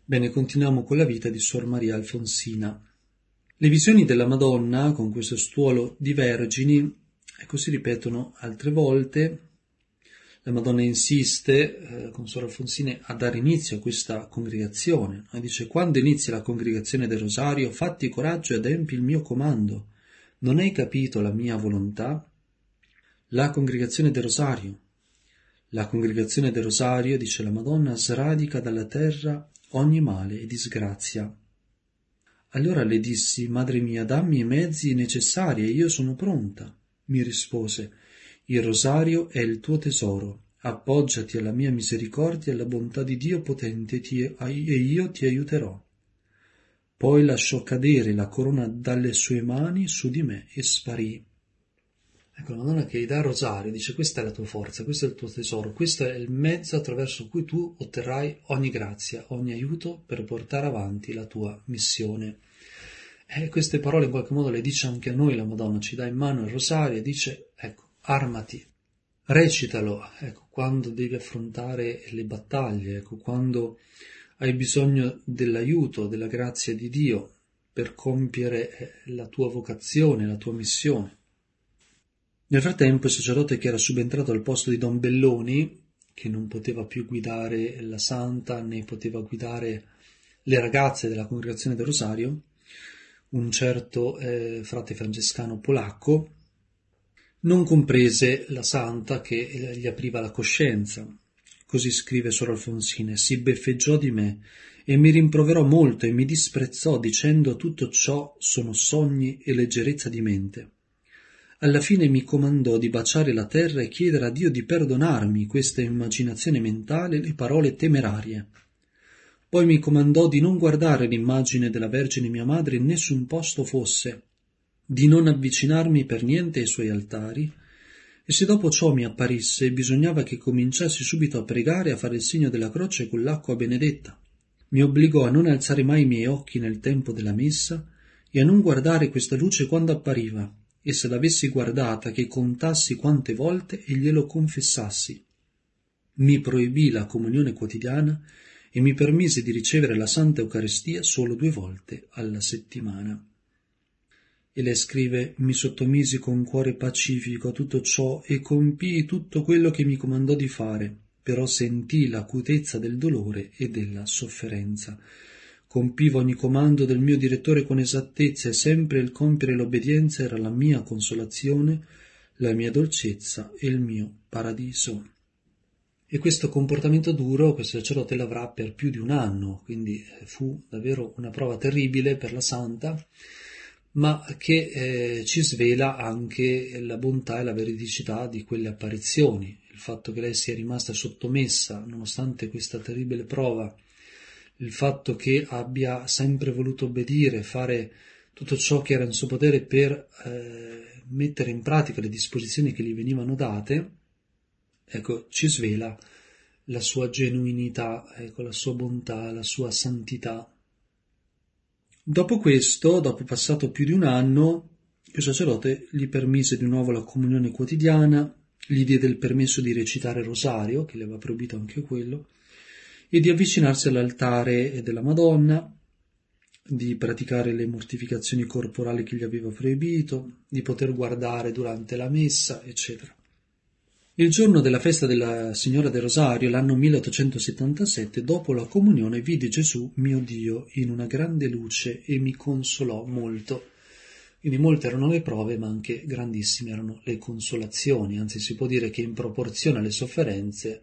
Bene, continuiamo con la vita di Suor Maria Alfonsina. Le visioni della Madonna, con questo stuolo di vergini, si ripetono altre volte. La Madonna insiste con Suor Alfonsina a dare inizio a questa congregazione. Dice: quando inizia la congregazione del Rosario, fatti coraggio e adempi il mio comando. Non hai capito la mia volontà? La congregazione del Rosario. La congregazione del Rosario, dice la Madonna, sradica dalla terra ogni male e disgrazia. Allora le dissi: Madre mia, dammi i mezzi necessari e io sono pronta. Mi rispose: il rosario è il tuo tesoro, appoggiati alla mia misericordia e alla bontà di Dio potente e io ti aiuterò. Poi lasciò cadere la corona dalle sue mani su di me e sparì. Ecco, la Madonna che gli dà il rosario dice: questa è la tua forza, questo è il tuo tesoro, questo è il mezzo attraverso cui tu otterrai ogni grazia, ogni aiuto per portare avanti la tua missione. Queste parole in qualche modo le dice anche a noi la Madonna, ci dà in mano il rosario e dice: ecco, armati, recitalo, ecco, quando devi affrontare le battaglie, ecco, quando hai bisogno dell'aiuto, della grazia di Dio per compiere la tua vocazione, la tua missione. Nel frattempo il sacerdote che era subentrato al posto di Don Belloni, che non poteva più guidare la Santa né poteva guidare le ragazze della congregazione del Rosario, un certo frate francescano polacco, non comprese la Santa che gli apriva la coscienza. Così scrive Suor Alfonsina: si beffeggiò di me e mi rimproverò molto e mi disprezzò dicendo: tutto ciò sono sogni e leggerezza di mente. Alla fine mi comandò di baciare la terra e chiedere a Dio di perdonarmi questa immaginazione mentale e le parole temerarie. Poi mi comandò di non guardare l'immagine della Vergine mia madre in nessun posto fosse, di non avvicinarmi per niente ai suoi altari, e se dopo ciò mi apparisse bisognava che cominciassi subito a pregare e a fare il segno della croce con l'acqua benedetta. Mi obbligò a non alzare mai i miei occhi nel tempo della messa e a non guardare questa luce quando appariva, e se l'avessi guardata che contassi quante volte e glielo confessassi. Mi proibì la comunione quotidiana e mi permise di ricevere la Santa Eucaristia solo 2 volte alla settimana. E lei scrive: mi sottomisi con cuore pacifico a tutto ciò e compii tutto quello che mi comandò di fare, però sentii l'acutezza del dolore e della sofferenza. Compivo ogni comando del mio direttore con esattezza e sempre il compiere l'obbedienza era la mia consolazione, la mia dolcezza e il mio paradiso. E questo comportamento duro questo sacerdote l'avrà per più di 1 anno, quindi fu davvero una prova terribile per la Santa, ma che ci svela anche la bontà e la veridicità di quelle apparizioni, il fatto che lei sia rimasta sottomessa nonostante questa terribile prova, il fatto che abbia sempre voluto obbedire, fare tutto ciò che era in suo potere per mettere in pratica le disposizioni che gli venivano date, ecco, ci svela la sua genuinità, ecco, la sua bontà, la sua santità. Dopo questo, dopo passato più di 1 anno, il sacerdote gli permise di nuovo la comunione quotidiana, gli diede il permesso di recitare il rosario, che le aveva proibito anche quello, e di avvicinarsi all'altare della Madonna, di praticare le mortificazioni corporali che gli aveva proibito, di poter guardare durante la messa, eccetera. Il giorno della festa della Signora del Rosario, l'anno 1877, dopo la comunione, vidi Gesù, mio Dio, in una grande luce e mi consolò molto. Quindi molte erano le prove, ma anche grandissime erano le consolazioni, anzi si può dire che in proporzione alle sofferenze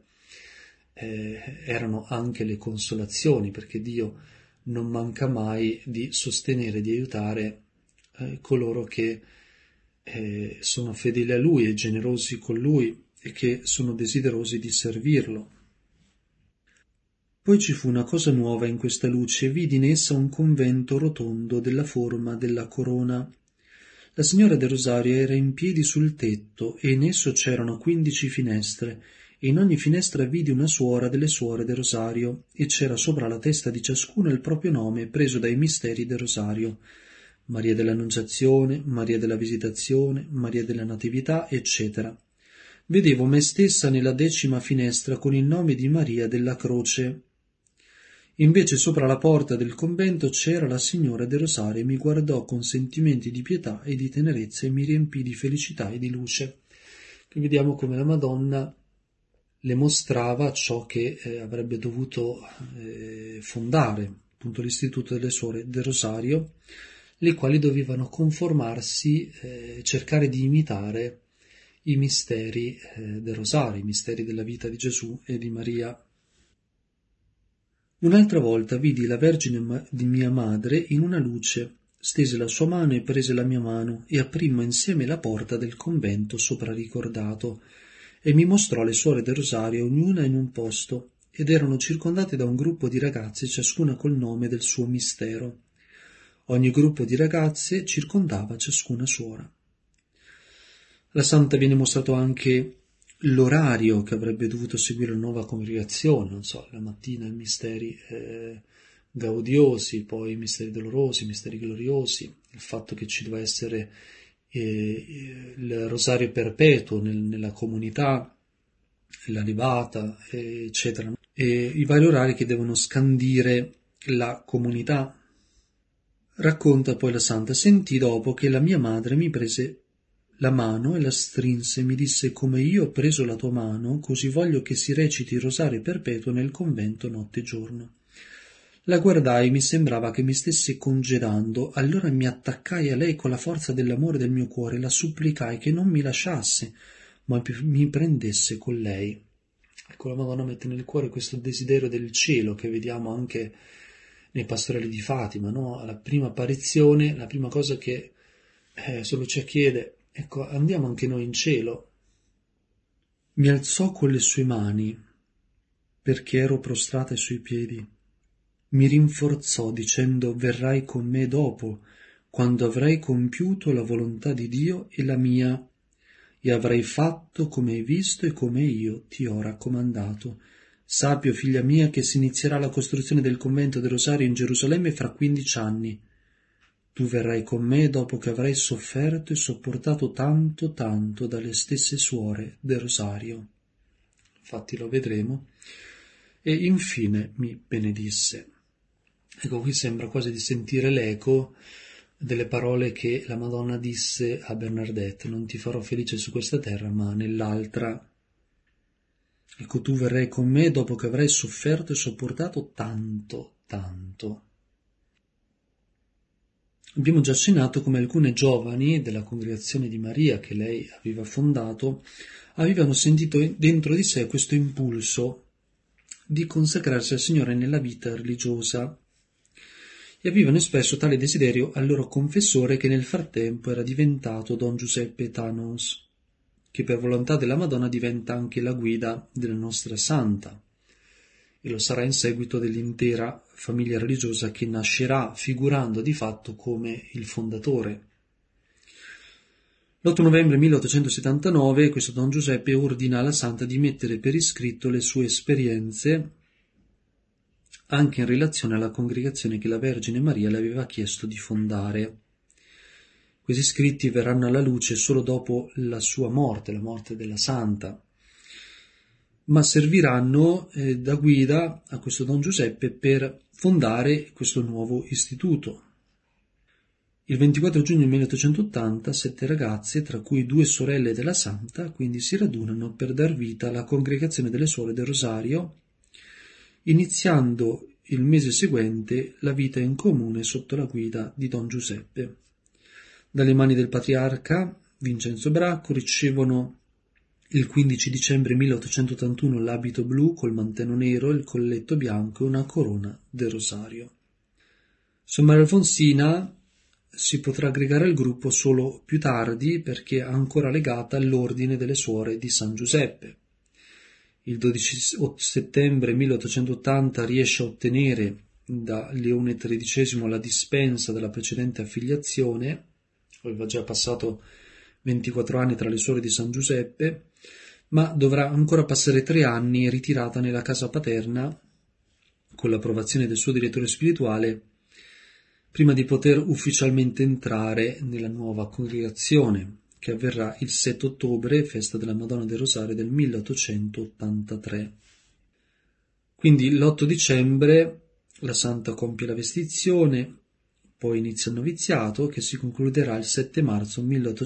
erano anche le consolazioni, perché Dio non manca mai di sostenere, di aiutare coloro che sono fedeli a Lui e generosi con Lui e che sono desiderosi di servirlo. Poi ci fu una cosa nuova in questa luce, vidi in essa un convento rotondo della forma della corona. La Signora del Rosario era in piedi sul tetto e in esso c'erano 15 finestre, e in ogni finestra vidi una suora delle suore del Rosario, e c'era sopra la testa di ciascuna il proprio nome preso dai misteri del Rosario: Maria dell'Annunciazione, Maria della Visitazione, Maria della Natività, eccetera. Vedevo me stessa nella 10ª finestra con il nome di Maria della Croce. Invece sopra la porta del convento c'era la Signora del Rosario e mi guardò con sentimenti di pietà e di tenerezza e mi riempì di felicità e di luce. Qui vediamo come la Madonna le mostrava ciò che avrebbe dovuto fondare, appunto l'istituto delle Suore del Rosario, le quali dovevano conformarsi, cercare di imitare i misteri del Rosario, i misteri della vita di Gesù e di Maria. Un'altra volta vidi la Vergine di mia madre in una luce, stese la sua mano e prese la mia mano e aprimmo insieme la porta del convento sopra ricordato e mi mostrò le suore del Rosario ognuna in un posto ed erano circondate da un gruppo di ragazze ciascuna col nome del suo mistero. Ogni gruppo di ragazze circondava ciascuna suora. Alla Santa viene mostrato anche l'orario che avrebbe dovuto seguire la nuova congregazione, non so, la mattina i misteri gaudiosi, poi i misteri dolorosi, i misteri gloriosi, il fatto che ci doveva essere il rosario perpetuo nella comunità, la libata, eccetera, e i vari orari che devono scandire la comunità. Racconta poi la Santa: sentì dopo che la mia madre mi prese la mano e la strinse e mi disse: come io ho preso la tua mano, così voglio che si reciti il rosario perpetuo nel convento notte e giorno. La guardai e mi sembrava che mi stesse congedando, allora mi attaccai a lei con la forza dell'amore del mio cuore e la supplicai che non mi lasciasse, ma mi prendesse con lei. Ecco, la Madonna mette nel cuore questo desiderio del cielo che vediamo anche nei pastorelli di Fatima, no? Alla prima apparizione, la prima cosa che Sor Lucia chiede: ecco, andiamo anche noi in cielo. Mi alzò con le sue mani, perché ero prostrata ai suoi piedi. Mi rinforzò dicendo: verrai con me dopo, quando avrai compiuto la volontà di Dio e la mia, e avrai fatto come hai visto e come io ti ho raccomandato. Sappi, o figlia mia, che si inizierà la costruzione del convento del Rosario in Gerusalemme fra 15 anni. Tu verrai con me dopo che avrai sofferto e sopportato tanto dalle stesse suore del Rosario. Infatti lo vedremo. E infine mi benedisse. Ecco, qui sembra quasi di sentire l'eco delle parole che la Madonna disse a Bernadette: non ti farò felice su questa terra, ma nell'altra. Ecco, tu verrai con me dopo che avrai sofferto e sopportato tanto. Abbiamo già accennato come alcune giovani della congregazione di Maria che lei aveva fondato avevano sentito dentro di sé questo impulso di consacrarsi al Signore nella vita religiosa e avevano espresso tale desiderio al loro confessore, che nel frattempo era diventato Don Giuseppe Thanos, che per volontà della Madonna diventa anche la guida della nostra santa, e lo sarà in seguito dell'intera famiglia religiosa che nascerà figurando di fatto come il fondatore. L'8 novembre 1879 questo Don Giuseppe ordina alla Santa di mettere per iscritto le sue esperienze anche in relazione alla congregazione che la Vergine Maria le aveva chiesto di fondare. Questi scritti verranno alla luce solo dopo la sua morte, la morte della Santa, ma serviranno da guida a questo Don Giuseppe per fondare questo nuovo istituto. Il 24 giugno 1880 7 ragazze, tra cui 2 sorelle della Santa, quindi si radunano per dar vita alla congregazione delle Suore del Rosario, iniziando il mese seguente la vita in comune sotto la guida di Don Giuseppe. Dalle mani del patriarca Vincenzo Bracco ricevono il 15 dicembre 1881 l'abito blu col mantello nero, il colletto bianco e una corona del Rosario. Sor Maria Alfonsina si potrà aggregare al gruppo solo più tardi, perché è ancora legata all'ordine delle Suore di San Giuseppe. Il 12 settembre 1880 riesce a ottenere da Leone XIII la dispensa della precedente affiliazione, aveva già passato 24 anni tra le Suore di San Giuseppe, ma dovrà ancora passare 3 anni ritirata nella casa paterna con l'approvazione del suo direttore spirituale prima di poter ufficialmente entrare nella nuova congregazione, che avverrà il 7 ottobre, festa della Madonna del Rosario del 1883. Quindi l'8 dicembre La santa compie la vestizione, poi inizia il noviziato che si concluderà il 7 marzo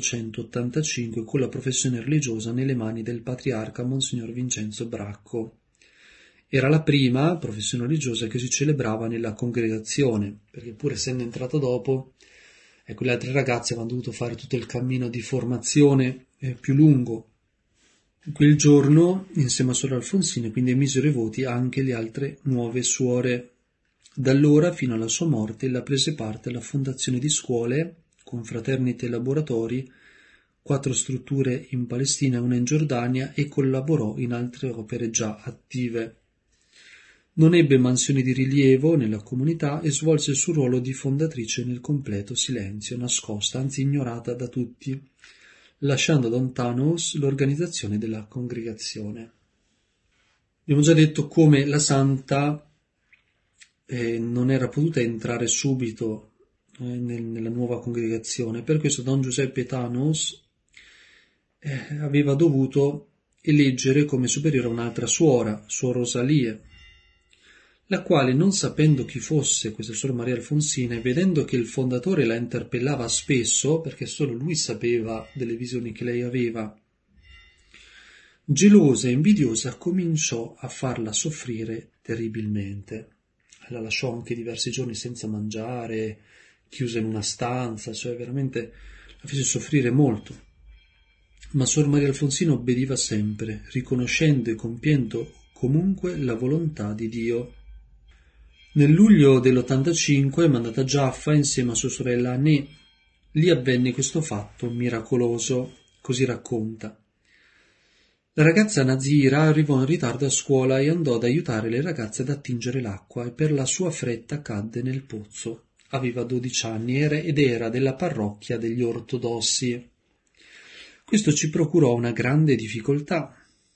1885 con la professione religiosa nelle mani del patriarca Monsignor Vincenzo Bracco. Era la prima professione religiosa che si celebrava nella congregazione, perché pur essendo entrato dopo, ecco, le altre ragazze avevano dovuto fare tutto il cammino di formazione più lungo. Quel giorno, insieme a Suor Alfonsina, quindi emisero i voti anche le altre nuove suore. Da allora, fino alla sua morte, ella prese parte alla fondazione di scuole, confraternite e laboratori, 4 strutture in Palestina e una in Giordania, e collaborò in altre opere già attive. Non ebbe mansioni di rilievo nella comunità e svolse il suo ruolo di fondatrice nel completo silenzio, nascosta, anzi ignorata da tutti, lasciando ad Ontanous l'organizzazione della congregazione. Abbiamo già detto come la santa non era potuta entrare subito nella nuova congregazione, per questo Don Giuseppe Thanos aveva dovuto eleggere come superiore un'altra suora, Suor Rosalie, la quale, non sapendo chi fosse questa Suor Maria Alfonsina e vedendo che il fondatore la interpellava spesso, perché solo lui sapeva delle visioni che lei aveva, gelosa e invidiosa cominciò a farla soffrire terribilmente. La lasciò anche diversi giorni senza mangiare, chiusa in una stanza, cioè veramente la fece soffrire molto. Ma Suor Maria Alfonsina obbediva sempre, riconoscendo e compiendo comunque la volontà di Dio. Nel luglio dell'85 è mandata a Giaffa insieme a sua sorella Anè. Lì avvenne questo fatto miracoloso, così racconta. La ragazza Nazira arrivò in ritardo a scuola e andò ad aiutare le ragazze ad attingere l'acqua e per la sua fretta cadde nel pozzo. Aveva 12 anni ed era della parrocchia degli ortodossi. Questo ci procurò una grande difficoltà.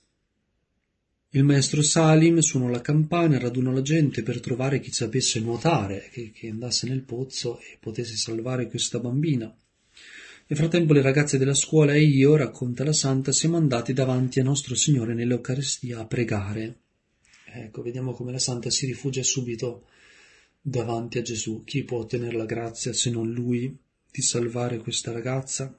Il maestro Salim suonò la campana e radunò la gente per trovare chi sapesse nuotare, che andasse nel pozzo e potesse salvare questa bambina. Nel frattempo le ragazze della scuola e io, racconta la santa, siamo andati davanti a Nostro Signore nell'Eucaristia a pregare. Ecco, vediamo come la santa si rifugia subito davanti a Gesù. Chi può ottenere la grazia se non Lui di salvare questa ragazza?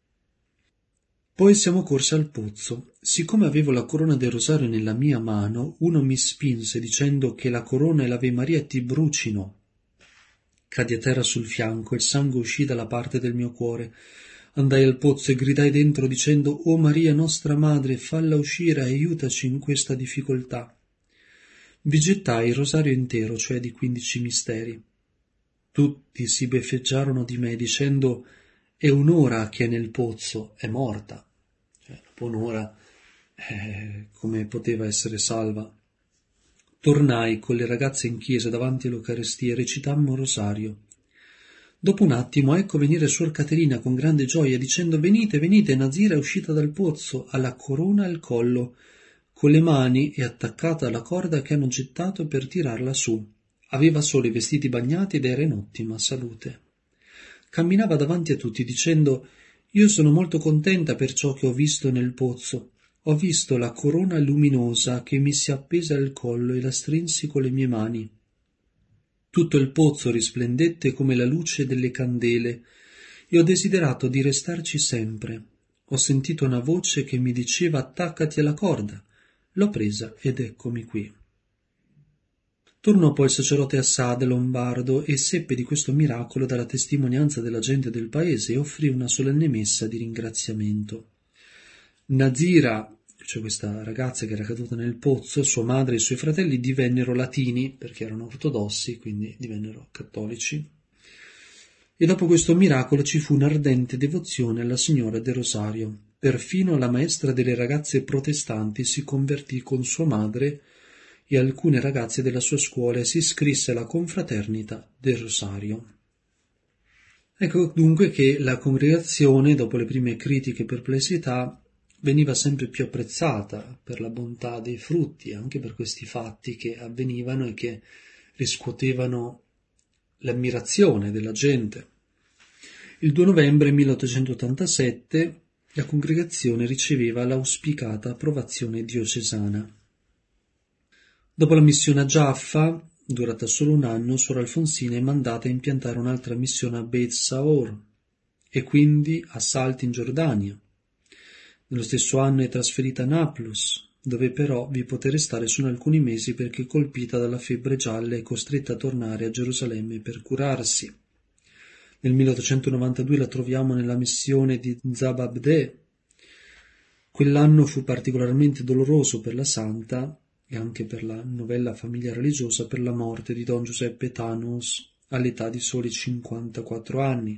Poi siamo corsi al pozzo. Siccome avevo la corona del rosario nella mia mano, uno mi spinse dicendo che la corona e l'Ave Maria ti brucino. Caddi a terra sul fianco e il sangue uscì dalla parte del mio cuore. Andai al pozzo e gridai dentro dicendo: «O Maria, nostra madre, falla uscire e aiutaci in questa difficoltà». Vi gettai il rosario intero, cioè di 15 misteri. Tutti si beffeggiarono di me dicendo: «È un'ora che è nel pozzo, è morta». Cioè, dopo un'ora, come poteva essere salva? Tornai con le ragazze in chiesa davanti all'Eucaristia e recitammo il rosario. Dopo un attimo ecco venire Suor Caterina con grande gioia dicendo: «Venite, venite, Nazira è uscita dal pozzo, ha la corona al collo, con le mani è attaccata alla corda che hanno gettato per tirarla su. Aveva solo i vestiti bagnati ed era in ottima salute». Camminava davanti a tutti dicendo: «Io sono molto contenta per ciò che ho visto nel pozzo. Ho visto la corona luminosa che mi si è appesa al collo e la strinsi con le mie mani. Tutto il pozzo risplendette come la luce delle candele e ho desiderato di restarci sempre. Ho sentito una voce che mi diceva: attaccati alla corda. L'ho presa ed eccomi qui». Tornò poi il sacerdote Assad lombardo e seppe di questo miracolo dalla testimonianza della gente del paese e offrì una solenne messa di ringraziamento. Nazira, cioè questa ragazza che era caduta nel pozzo, sua madre e i suoi fratelli divennero latini perché erano ortodossi, quindi divennero cattolici. E dopo questo miracolo ci fu un'ardente devozione alla Signora del Rosario. Perfino la maestra delle ragazze protestanti si convertì con sua madre e alcune ragazze della sua scuola e si iscrisse alla confraternita del Rosario. Ecco dunque che la congregazione, dopo le prime critiche e perplessità, veniva sempre più apprezzata per la bontà dei frutti, anche per questi fatti che avvenivano e che riscuotevano l'ammirazione della gente. Il 2 novembre 1887 la congregazione riceveva l'auspicata approvazione diocesana. Dopo la missione a Giaffa, durata solo un anno, Suor Alfonsina è mandata a impiantare un'altra missione a Beit Saor e quindi a Salt in Giordania. Nello stesso anno è trasferita a Nablus, dove però vi poté restare solo alcuni mesi perché colpita dalla febbre gialla è costretta a tornare a Gerusalemme per curarsi. Nel 1892 la troviamo nella missione di Zababdeh. Quell'anno fu particolarmente doloroso per la santa e anche per la novella famiglia religiosa per la morte di Don Giuseppe Thanos all'età di soli 54 anni.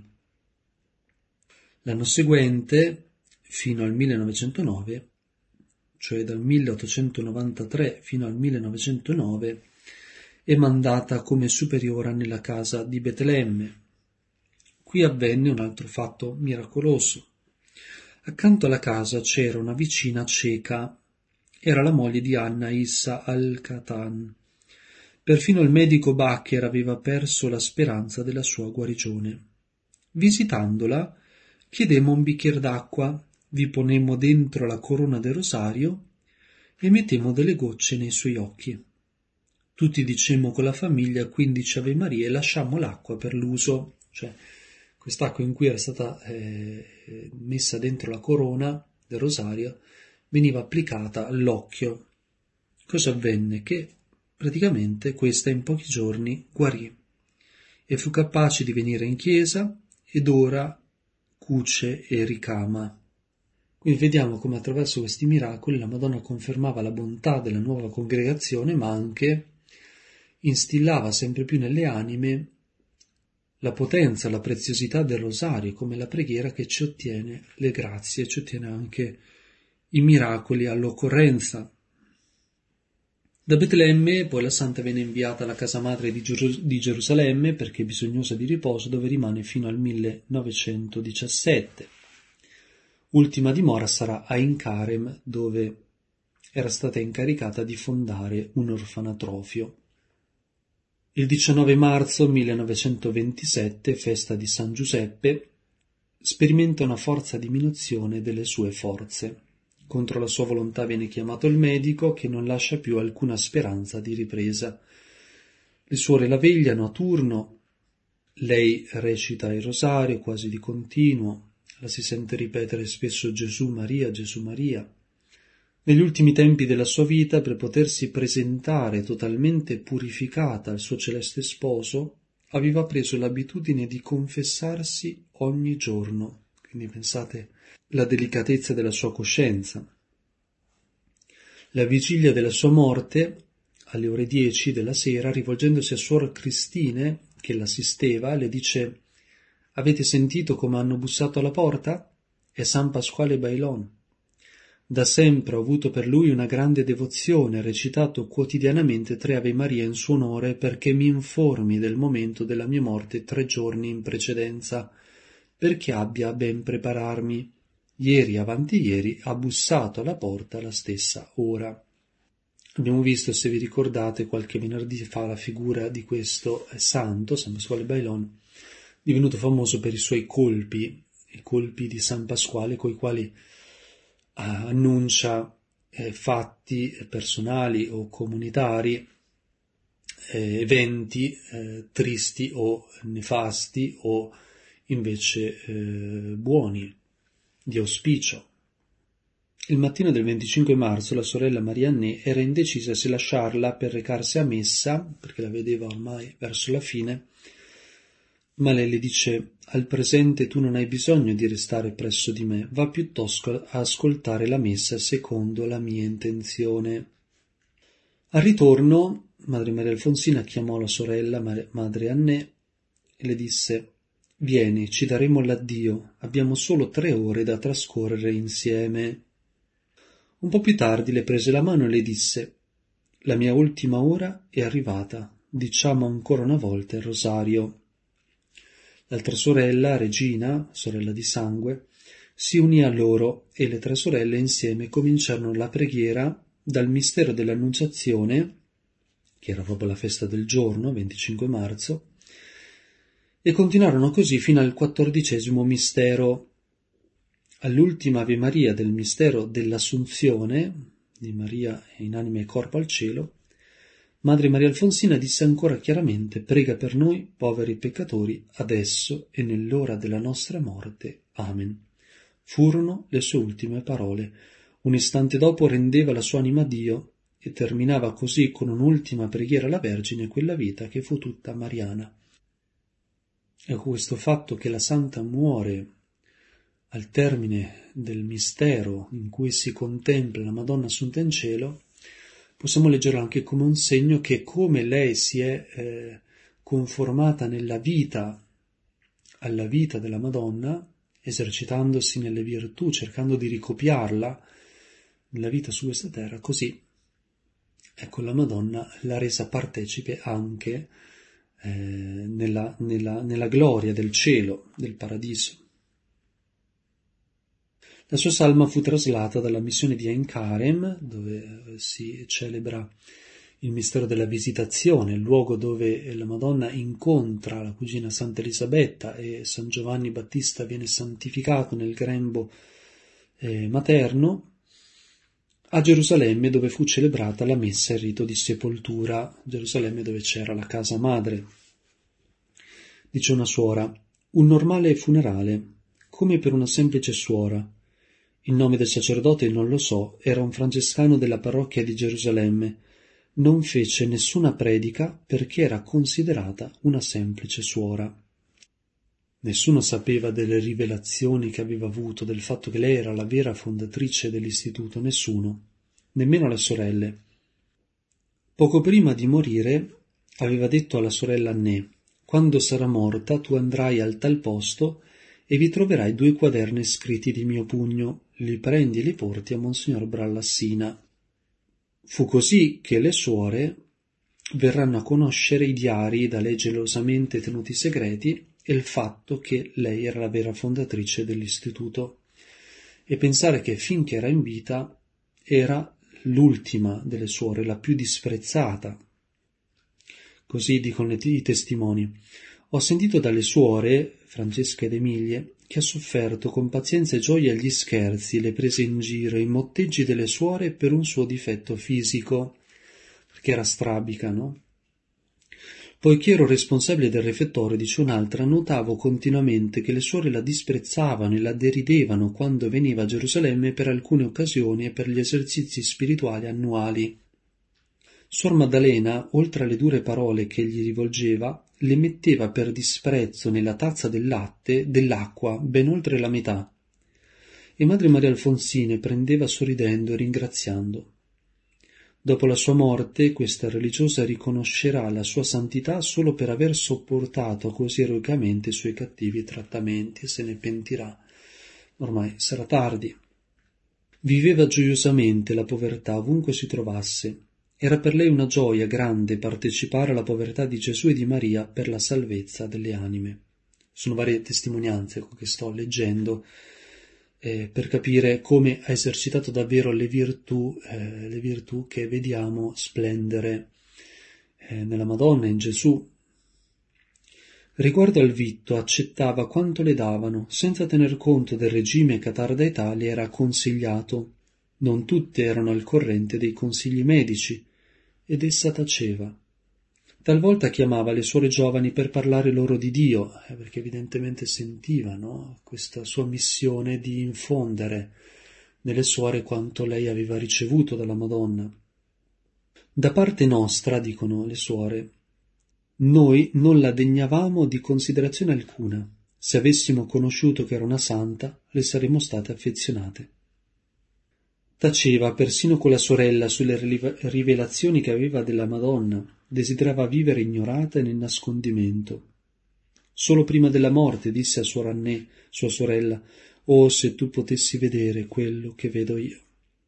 L'anno seguente, fino al 1909, cioè dal 1893 fino al 1909, è mandata come superiora nella casa di Betlemme. Qui avvenne un altro fatto miracoloso. Accanto alla casa c'era una vicina cieca, era la moglie di Anna Issa al-Qatan. Perfino il medico Bacher aveva perso la speranza della sua guarigione. Visitandola, chiedemmo un bicchiere d'acqua, vi ponemmo dentro la corona del rosario e mettemmo delle gocce nei suoi occhi. Tutti dicemmo con la famiglia 15 Ave Maria e lasciammo l'acqua per l'uso, cioè quest'acqua in cui era stata messa dentro la corona del rosario veniva applicata all'occhio. Cosa avvenne? Che praticamente questa in pochi giorni guarì e fu capace di venire in chiesa ed ora cuce e ricama. Quindi vediamo come attraverso questi miracoli la Madonna confermava la bontà della nuova congregazione, ma anche instillava sempre più nelle anime la potenza, la preziosità del rosario, come la preghiera che ci ottiene le grazie, ci ottiene anche i miracoli all'occorrenza. Da Betlemme poi la santa venne inviata alla casa madre di Gerusalemme perché è bisognosa di riposo, dove rimane fino al 1917. Ultima dimora sarà a Ein Karem, dove era stata incaricata di fondare un orfanatrofio. Il 19 marzo 1927, festa di San Giuseppe, sperimenta una forza diminuzione delle sue forze. Contro la sua volontà viene chiamato il medico, che non lascia più alcuna speranza di ripresa. Le suore la vegliano a turno, lei recita il rosario quasi di continuo, la si sente ripetere spesso Gesù Maria, Gesù Maria. Negli ultimi tempi della sua vita, per potersi presentare totalmente purificata al suo celeste sposo, aveva preso l'abitudine di confessarsi ogni giorno. Quindi pensate la delicatezza della sua coscienza. La vigilia della sua morte, alle ore 10 della sera, rivolgendosi a Suor Cristine, che l'assisteva, le dice: «Avete sentito come hanno bussato alla porta? È San Pasquale Bailon. Da sempre ho avuto per lui una grande devozione, recitato quotidianamente 3 Ave Maria in suo onore perché mi informi del momento della mia morte 3 giorni in precedenza, perché abbia a ben prepararmi. Ieri avanti ieri ha bussato alla porta alla stessa ora». Abbiamo visto, se vi ricordate, qualche venerdì fa la figura di questo santo, San Pasquale Bailon, divenuto famoso per i suoi colpi, i colpi di San Pasquale, coi quali annuncia fatti personali o comunitari, eventi tristi o nefasti o invece buoni, di auspicio. Il mattino del 25 marzo la sorella Marianne era indecisa se lasciarla per recarsi a messa, perché la vedeva ormai verso la fine, ma lei le dice: «Al presente tu non hai bisogno di restare presso di me, va piuttosto a ascoltare la messa secondo la mia intenzione». Al ritorno, Madre Maria Alfonsina chiamò la sorella Madre Annè e le disse: «Vieni, ci daremo l'addio, abbiamo solo 3 ore da trascorrere insieme». Un po' più tardi le prese la mano e le disse: «La mia ultima ora è arrivata, diciamo ancora una volta il rosario». L'altra sorella, Regina, sorella di sangue, si unì a loro e le 3 sorelle insieme cominciarono la preghiera dal mistero dell'Annunciazione, che era proprio la festa del giorno, 25 marzo, e continuarono così fino al 14° mistero. All'ultima Ave Maria del mistero dell'Assunzione, di Maria in anima e corpo al cielo, Madre Maria Alfonsina disse ancora chiaramente: «Prega per noi, poveri peccatori, adesso e nell'ora della nostra morte. Amen». Furono le sue ultime parole. Un istante dopo rendeva la sua anima a Dio e terminava così con un'ultima preghiera alla Vergine quella vita che fu tutta mariana. Ecco, questo fatto che la Santa muore al termine del mistero in cui si contempla la Madonna assunta in cielo, possiamo leggerlo anche come un segno che, come lei si è conformata nella vita alla vita della Madonna, esercitandosi nelle virtù, cercando di ricopiarla nella vita su questa terra, così ecco la Madonna l'ha resa partecipe anche nella gloria del cielo, del paradiso. La sua salma fu traslata dalla missione di Ein Karem, dove si celebra il mistero della visitazione, il luogo dove la Madonna incontra la cugina Santa Elisabetta e San Giovanni Battista viene santificato nel grembo materno, a Gerusalemme, dove fu celebrata la messa e il rito di sepoltura, Gerusalemme dove c'era la casa madre. Dice una suora: un normale funerale, come per una semplice suora. Il nome del sacerdote non lo so, era un francescano della parrocchia di Gerusalemme. Non fece nessuna predica perché era considerata una semplice suora. Nessuno sapeva delle rivelazioni che aveva avuto, del fatto che lei era la vera fondatrice dell'istituto, nessuno, nemmeno le sorelle. Poco prima di morire aveva detto alla sorella Annè: quando sarà morta tu andrai al tal posto e vi troverai 2 quaderni scritti di mio pugno, li prendi e li porti a Monsignor Brallassina. Fu così che le suore verranno a conoscere i diari da lei gelosamente tenuti segreti e il fatto che lei era la vera fondatrice dell'istituto, e pensare che finché era in vita era l'ultima delle suore, la più disprezzata. Così dicono i testimoni. Ho sentito dalle suore, Francesca ed Emilie, che ha sofferto con pazienza e gioia gli scherzi, le prese in giro, i motteggi delle suore per un suo difetto fisico, perché era strabica, no? Poiché ero responsabile del refettorio, dice un'altra, notavo continuamente che le suore la disprezzavano e la deridevano quando veniva a Gerusalemme per alcune occasioni e per gli esercizi spirituali annuali. Suor Maddalena, oltre alle dure parole che gli rivolgeva, le metteva per disprezzo nella tazza del latte dell'acqua ben oltre la metà, e Madre Maria Alfonsina prendeva sorridendo e ringraziando. Dopo la sua morte, questa religiosa riconoscerà la sua santità solo per aver sopportato così eroicamente i suoi cattivi trattamenti e se ne pentirà. Ormai sarà tardi. Viveva gioiosamente la povertà ovunque si trovasse. Era per lei una gioia grande partecipare alla povertà di Gesù e di Maria per la salvezza delle anime. Sono varie testimonianze che sto leggendo per capire come ha esercitato davvero le virtù che vediamo splendere nella Madonna, in Gesù. Riguardo al vitto, accettava quanto le davano, senza tener conto del regime che a tarda età le era consigliato. Non tutte erano al corrente dei consigli medici, ed essa taceva. Talvolta chiamava le suore giovani per parlare loro di Dio, perché evidentemente sentiva, no, questa sua missione di infondere nelle suore quanto lei aveva ricevuto dalla Madonna. Da parte nostra, dicono le suore, noi non la degnavamo di considerazione alcuna. Se avessimo conosciuto che era una santa, le saremmo state affezionate. Taceva persino con la sorella sulle rivelazioni che aveva della Madonna, desiderava vivere ignorata e nel nascondimento. Solo prima della morte disse a suor Annè, sua sorella: «Oh, se tu potessi vedere quello che vedo io!»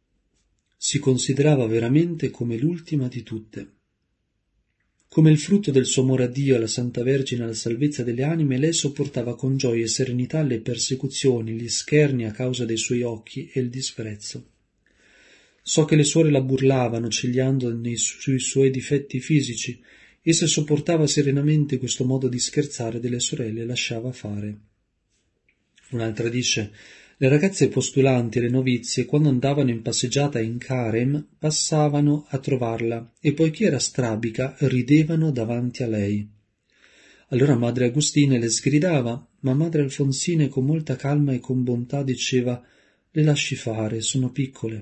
Si considerava veramente come l'ultima di tutte. Come il frutto del suo amore a Dio e alla Santa Vergine e alla salvezza delle anime, lei sopportava con gioia e serenità le persecuzioni, gli scherni a causa dei suoi occhi e il disprezzo. So che le suore la burlavano, cigliando sui suoi difetti fisici, e se sopportava serenamente questo modo di scherzare delle sorelle, lasciava fare. Un'altra dice: Le ragazze postulanti e le novizie, quando andavano in passeggiata in Carem, passavano a trovarla e, poiché era strabica, ridevano davanti a lei. Allora madre Agustina le sgridava, ma madre Alfonsina con molta calma e con bontà diceva: «Le lasci fare, sono piccole».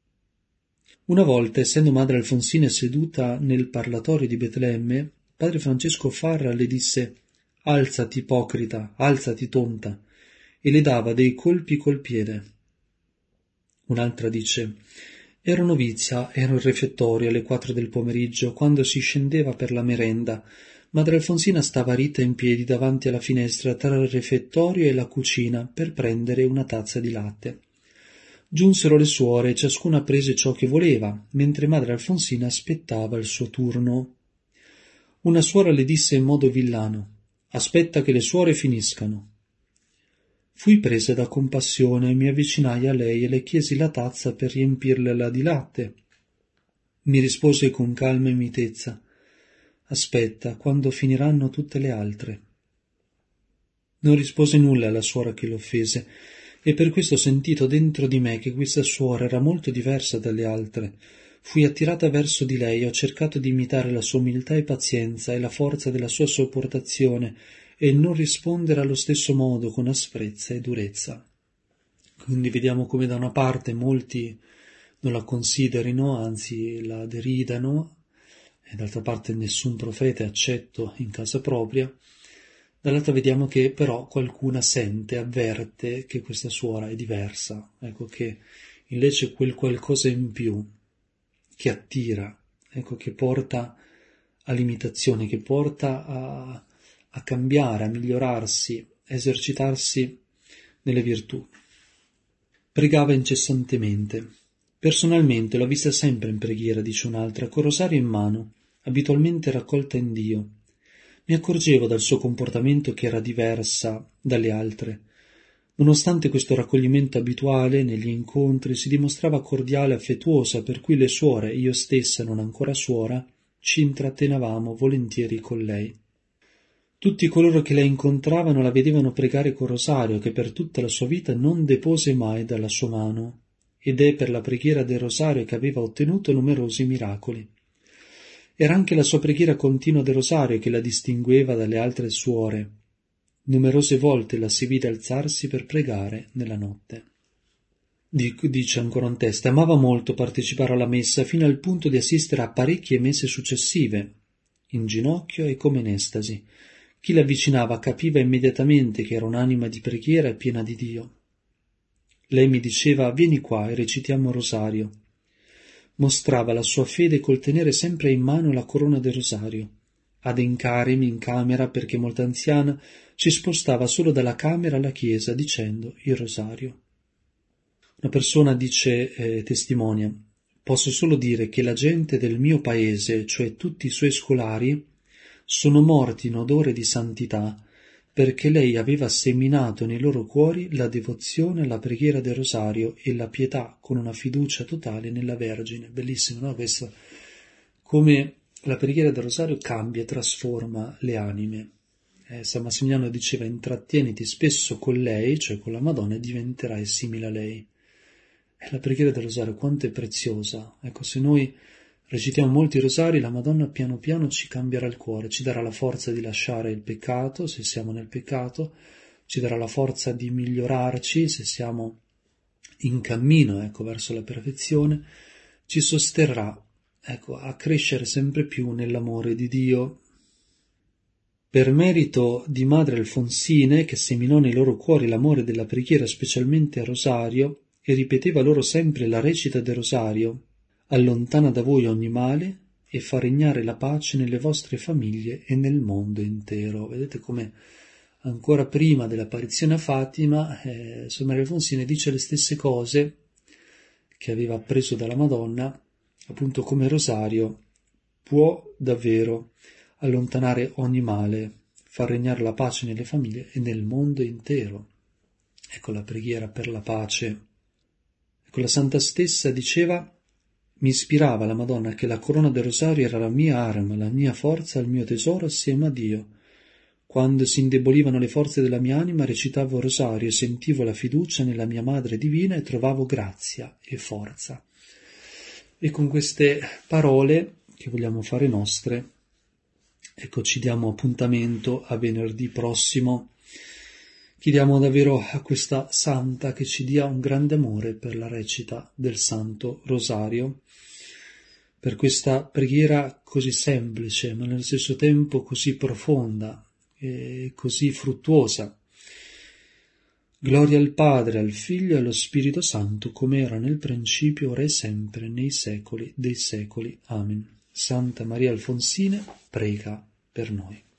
Una volta, essendo madre Alfonsina seduta nel parlatorio di Betlemme, padre Francesco Farra le disse: «Alzati, ipocrita, alzati, tonta», e le dava dei colpi col piede. Un'altra dice: «Ero novizia, ero in refettorio alle 4 del pomeriggio, quando si scendeva per la merenda. Madre Alfonsina stava ritta in piedi davanti alla finestra tra il refettorio e la cucina per prendere una tazza di latte. Giunsero le suore e ciascuna prese ciò che voleva, mentre madre Alfonsina aspettava il suo turno. Una suora le disse in modo villano: «Aspetta che le suore finiscano». Fui presa da compassione e mi avvicinai a lei e le chiesi la tazza per riempirla di latte. Mi rispose con calma e mitezza: «Aspetta, quando finiranno tutte le altre». Non rispose nulla alla suora che l'offese, e per questo ho sentito dentro di me che questa suora era molto diversa dalle altre. Fui attirata verso di lei e ho cercato di imitare la sua umiltà e pazienza e la forza della sua sopportazione e non rispondere allo stesso modo con asprezza e durezza. Quindi vediamo come da una parte molti non la considerino, anzi la deridano, e d'altra parte nessun profeta è accetto in casa propria. Dall'altra vediamo che però qualcuna sente, avverte che questa suora è diversa, ecco, che invece quel qualcosa in più che attira, ecco, che porta all'imitazione, che porta a cambiare, a migliorarsi, a esercitarsi nelle virtù. Pregava incessantemente. Personalmente l'ho vista sempre in preghiera, dice un'altra, col rosario in mano, abitualmente raccolta in Dio. Mi accorgevo dal suo comportamento che era diversa dalle altre. Nonostante questo raccoglimento abituale, negli incontri si dimostrava cordiale e affettuosa, per cui le suore, io stessa non ancora suora, ci intrattenevamo volentieri con lei. Tutti coloro che la incontravano la vedevano pregare col rosario, che per tutta la sua vita non depose mai dalla sua mano, ed è per la preghiera del rosario che aveva ottenuto numerosi miracoli. Era anche la sua preghiera continua del rosario che la distingueva dalle altre suore. Numerose volte la si vide alzarsi per pregare nella notte. Dice ancora un testo: amava molto partecipare alla messa fino al punto di assistere a parecchie messe successive, in ginocchio e come in estasi. Chi l'avvicinava capiva immediatamente che era un'anima di preghiera e piena di Dio. Lei mi diceva: vieni qua e recitiamo il rosario. Mostrava la sua fede col tenere sempre in mano la corona del rosario. Ad Encarem, in camera, perché molto anziana, si spostava solo dalla camera alla chiesa dicendo il rosario. Una persona dice, testimonia: posso solo dire che la gente del mio paese, cioè tutti i suoi scolari, sono morti in odore di santità, perché lei aveva seminato nei loro cuori la devozione alla preghiera del rosario e la pietà con una fiducia totale nella Vergine. Bellissimo, no? Questo, come la preghiera del rosario cambia e trasforma le anime. San Massimiliano diceva: intrattieniti spesso con lei, cioè con la Madonna, e diventerai simile a lei. E la preghiera del rosario quanto è preziosa. Ecco, se noi recitiamo molti rosari, la Madonna piano piano ci cambierà il cuore, ci darà la forza di lasciare il peccato, se siamo nel peccato, ci darà la forza di migliorarci, se siamo in cammino, ecco, verso la perfezione, ci sosterrà, ecco, a crescere sempre più nell'amore di Dio. Per merito di Madre Alfonsine, che seminò nei loro cuori l'amore della preghiera, specialmente al rosario, e ripeteva loro sempre la recita del rosario: allontana da voi ogni male e fa regnare la pace nelle vostre famiglie e nel mondo intero. Vedete come ancora prima dell'apparizione a Fatima, Sor Maria Alfonsine dice le stesse cose che aveva appreso dalla Madonna, appunto come rosario può davvero allontanare ogni male, far regnare la pace nelle famiglie e nel mondo intero. Ecco la preghiera per la pace. Ecco, la Santa stessa diceva: mi ispirava la Madonna che la corona del rosario era la mia arma, la mia forza, il mio tesoro assieme a Dio. Quando si indebolivano le forze della mia anima, recitavo il rosario e sentivo la fiducia nella mia Madre Divina e trovavo grazia e forza. E con queste parole che vogliamo fare nostre, ecco, ci diamo appuntamento a venerdì prossimo. Chiediamo davvero a questa Santa che ci dia un grande amore per la recita del Santo Rosario, per questa preghiera così semplice, ma nello stesso tempo così profonda e così fruttuosa. Gloria al Padre, al Figlio e allo Spirito Santo, come era nel principio, ora e sempre, nei secoli dei secoli. Amen. Santa Maria Alfonsine, prega per noi.